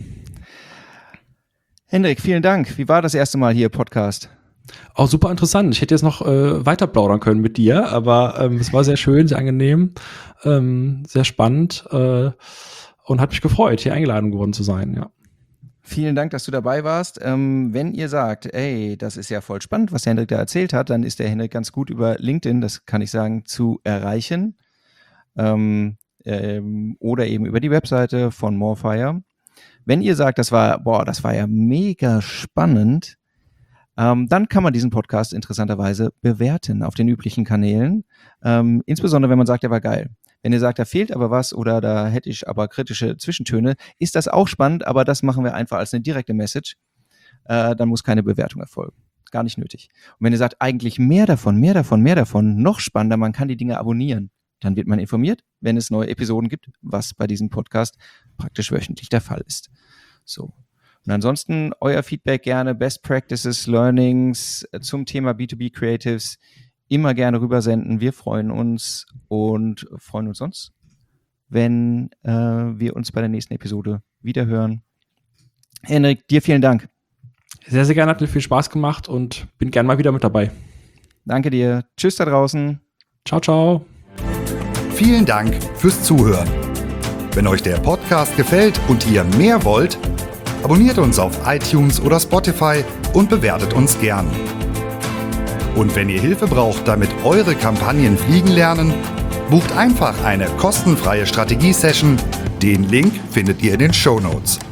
Hendrik, vielen Dank. Wie war das erste Mal hier im Podcast? Auch super interessant. Ich hätte jetzt noch äh, weiter plaudern können mit dir, aber ähm, es war sehr schön, sehr angenehm, ähm, sehr spannend äh, und hat mich gefreut, hier eingeladen geworden zu sein, ja. Vielen Dank, dass du dabei warst. Ähm, wenn ihr sagt, ey, das ist ja voll spannend, was der Hendrik da erzählt hat, dann ist der Hendrik ganz gut über LinkedIn, das kann ich sagen, zu erreichen. Ähm, ähm, oder eben über die Webseite von Morefire. Wenn ihr sagt, das war, boah, das war ja mega spannend, ähm, dann kann man diesen Podcast interessanterweise bewerten auf den üblichen Kanälen. Ähm, insbesondere, wenn man sagt, der war geil. Wenn ihr sagt, da fehlt aber was oder da hätte ich aber kritische Zwischentöne, ist das auch spannend, aber das machen wir einfach als eine direkte Message. Äh, dann muss keine Bewertung erfolgen. Gar nicht nötig. Und wenn ihr sagt, eigentlich mehr davon, mehr davon, mehr davon, noch spannender, man kann die Dinge abonnieren, dann wird man informiert, wenn es neue Episoden gibt, was bei diesem Podcast praktisch wöchentlich der Fall ist. So. Und ansonsten euer Feedback gerne, Best Practices, Learnings zum Thema B zwei B Creatives immer gerne rübersenden. Wir freuen uns und freuen uns sonst, wenn äh, wir uns bei der nächsten Episode wiederhören. Henrik, dir vielen Dank. Sehr, sehr gerne, hat mir viel Spaß gemacht und bin gern mal wieder mit dabei. Danke dir. Tschüss da draußen. Ciao, ciao. Vielen Dank fürs Zuhören. Wenn euch der Podcast gefällt und ihr mehr wollt, abonniert uns auf iTunes oder Spotify und bewertet uns gern. Und wenn ihr Hilfe braucht, damit eure Kampagnen fliegen lernen, bucht einfach eine kostenfreie Strategie-Session. Den Link findet ihr in den Shownotes.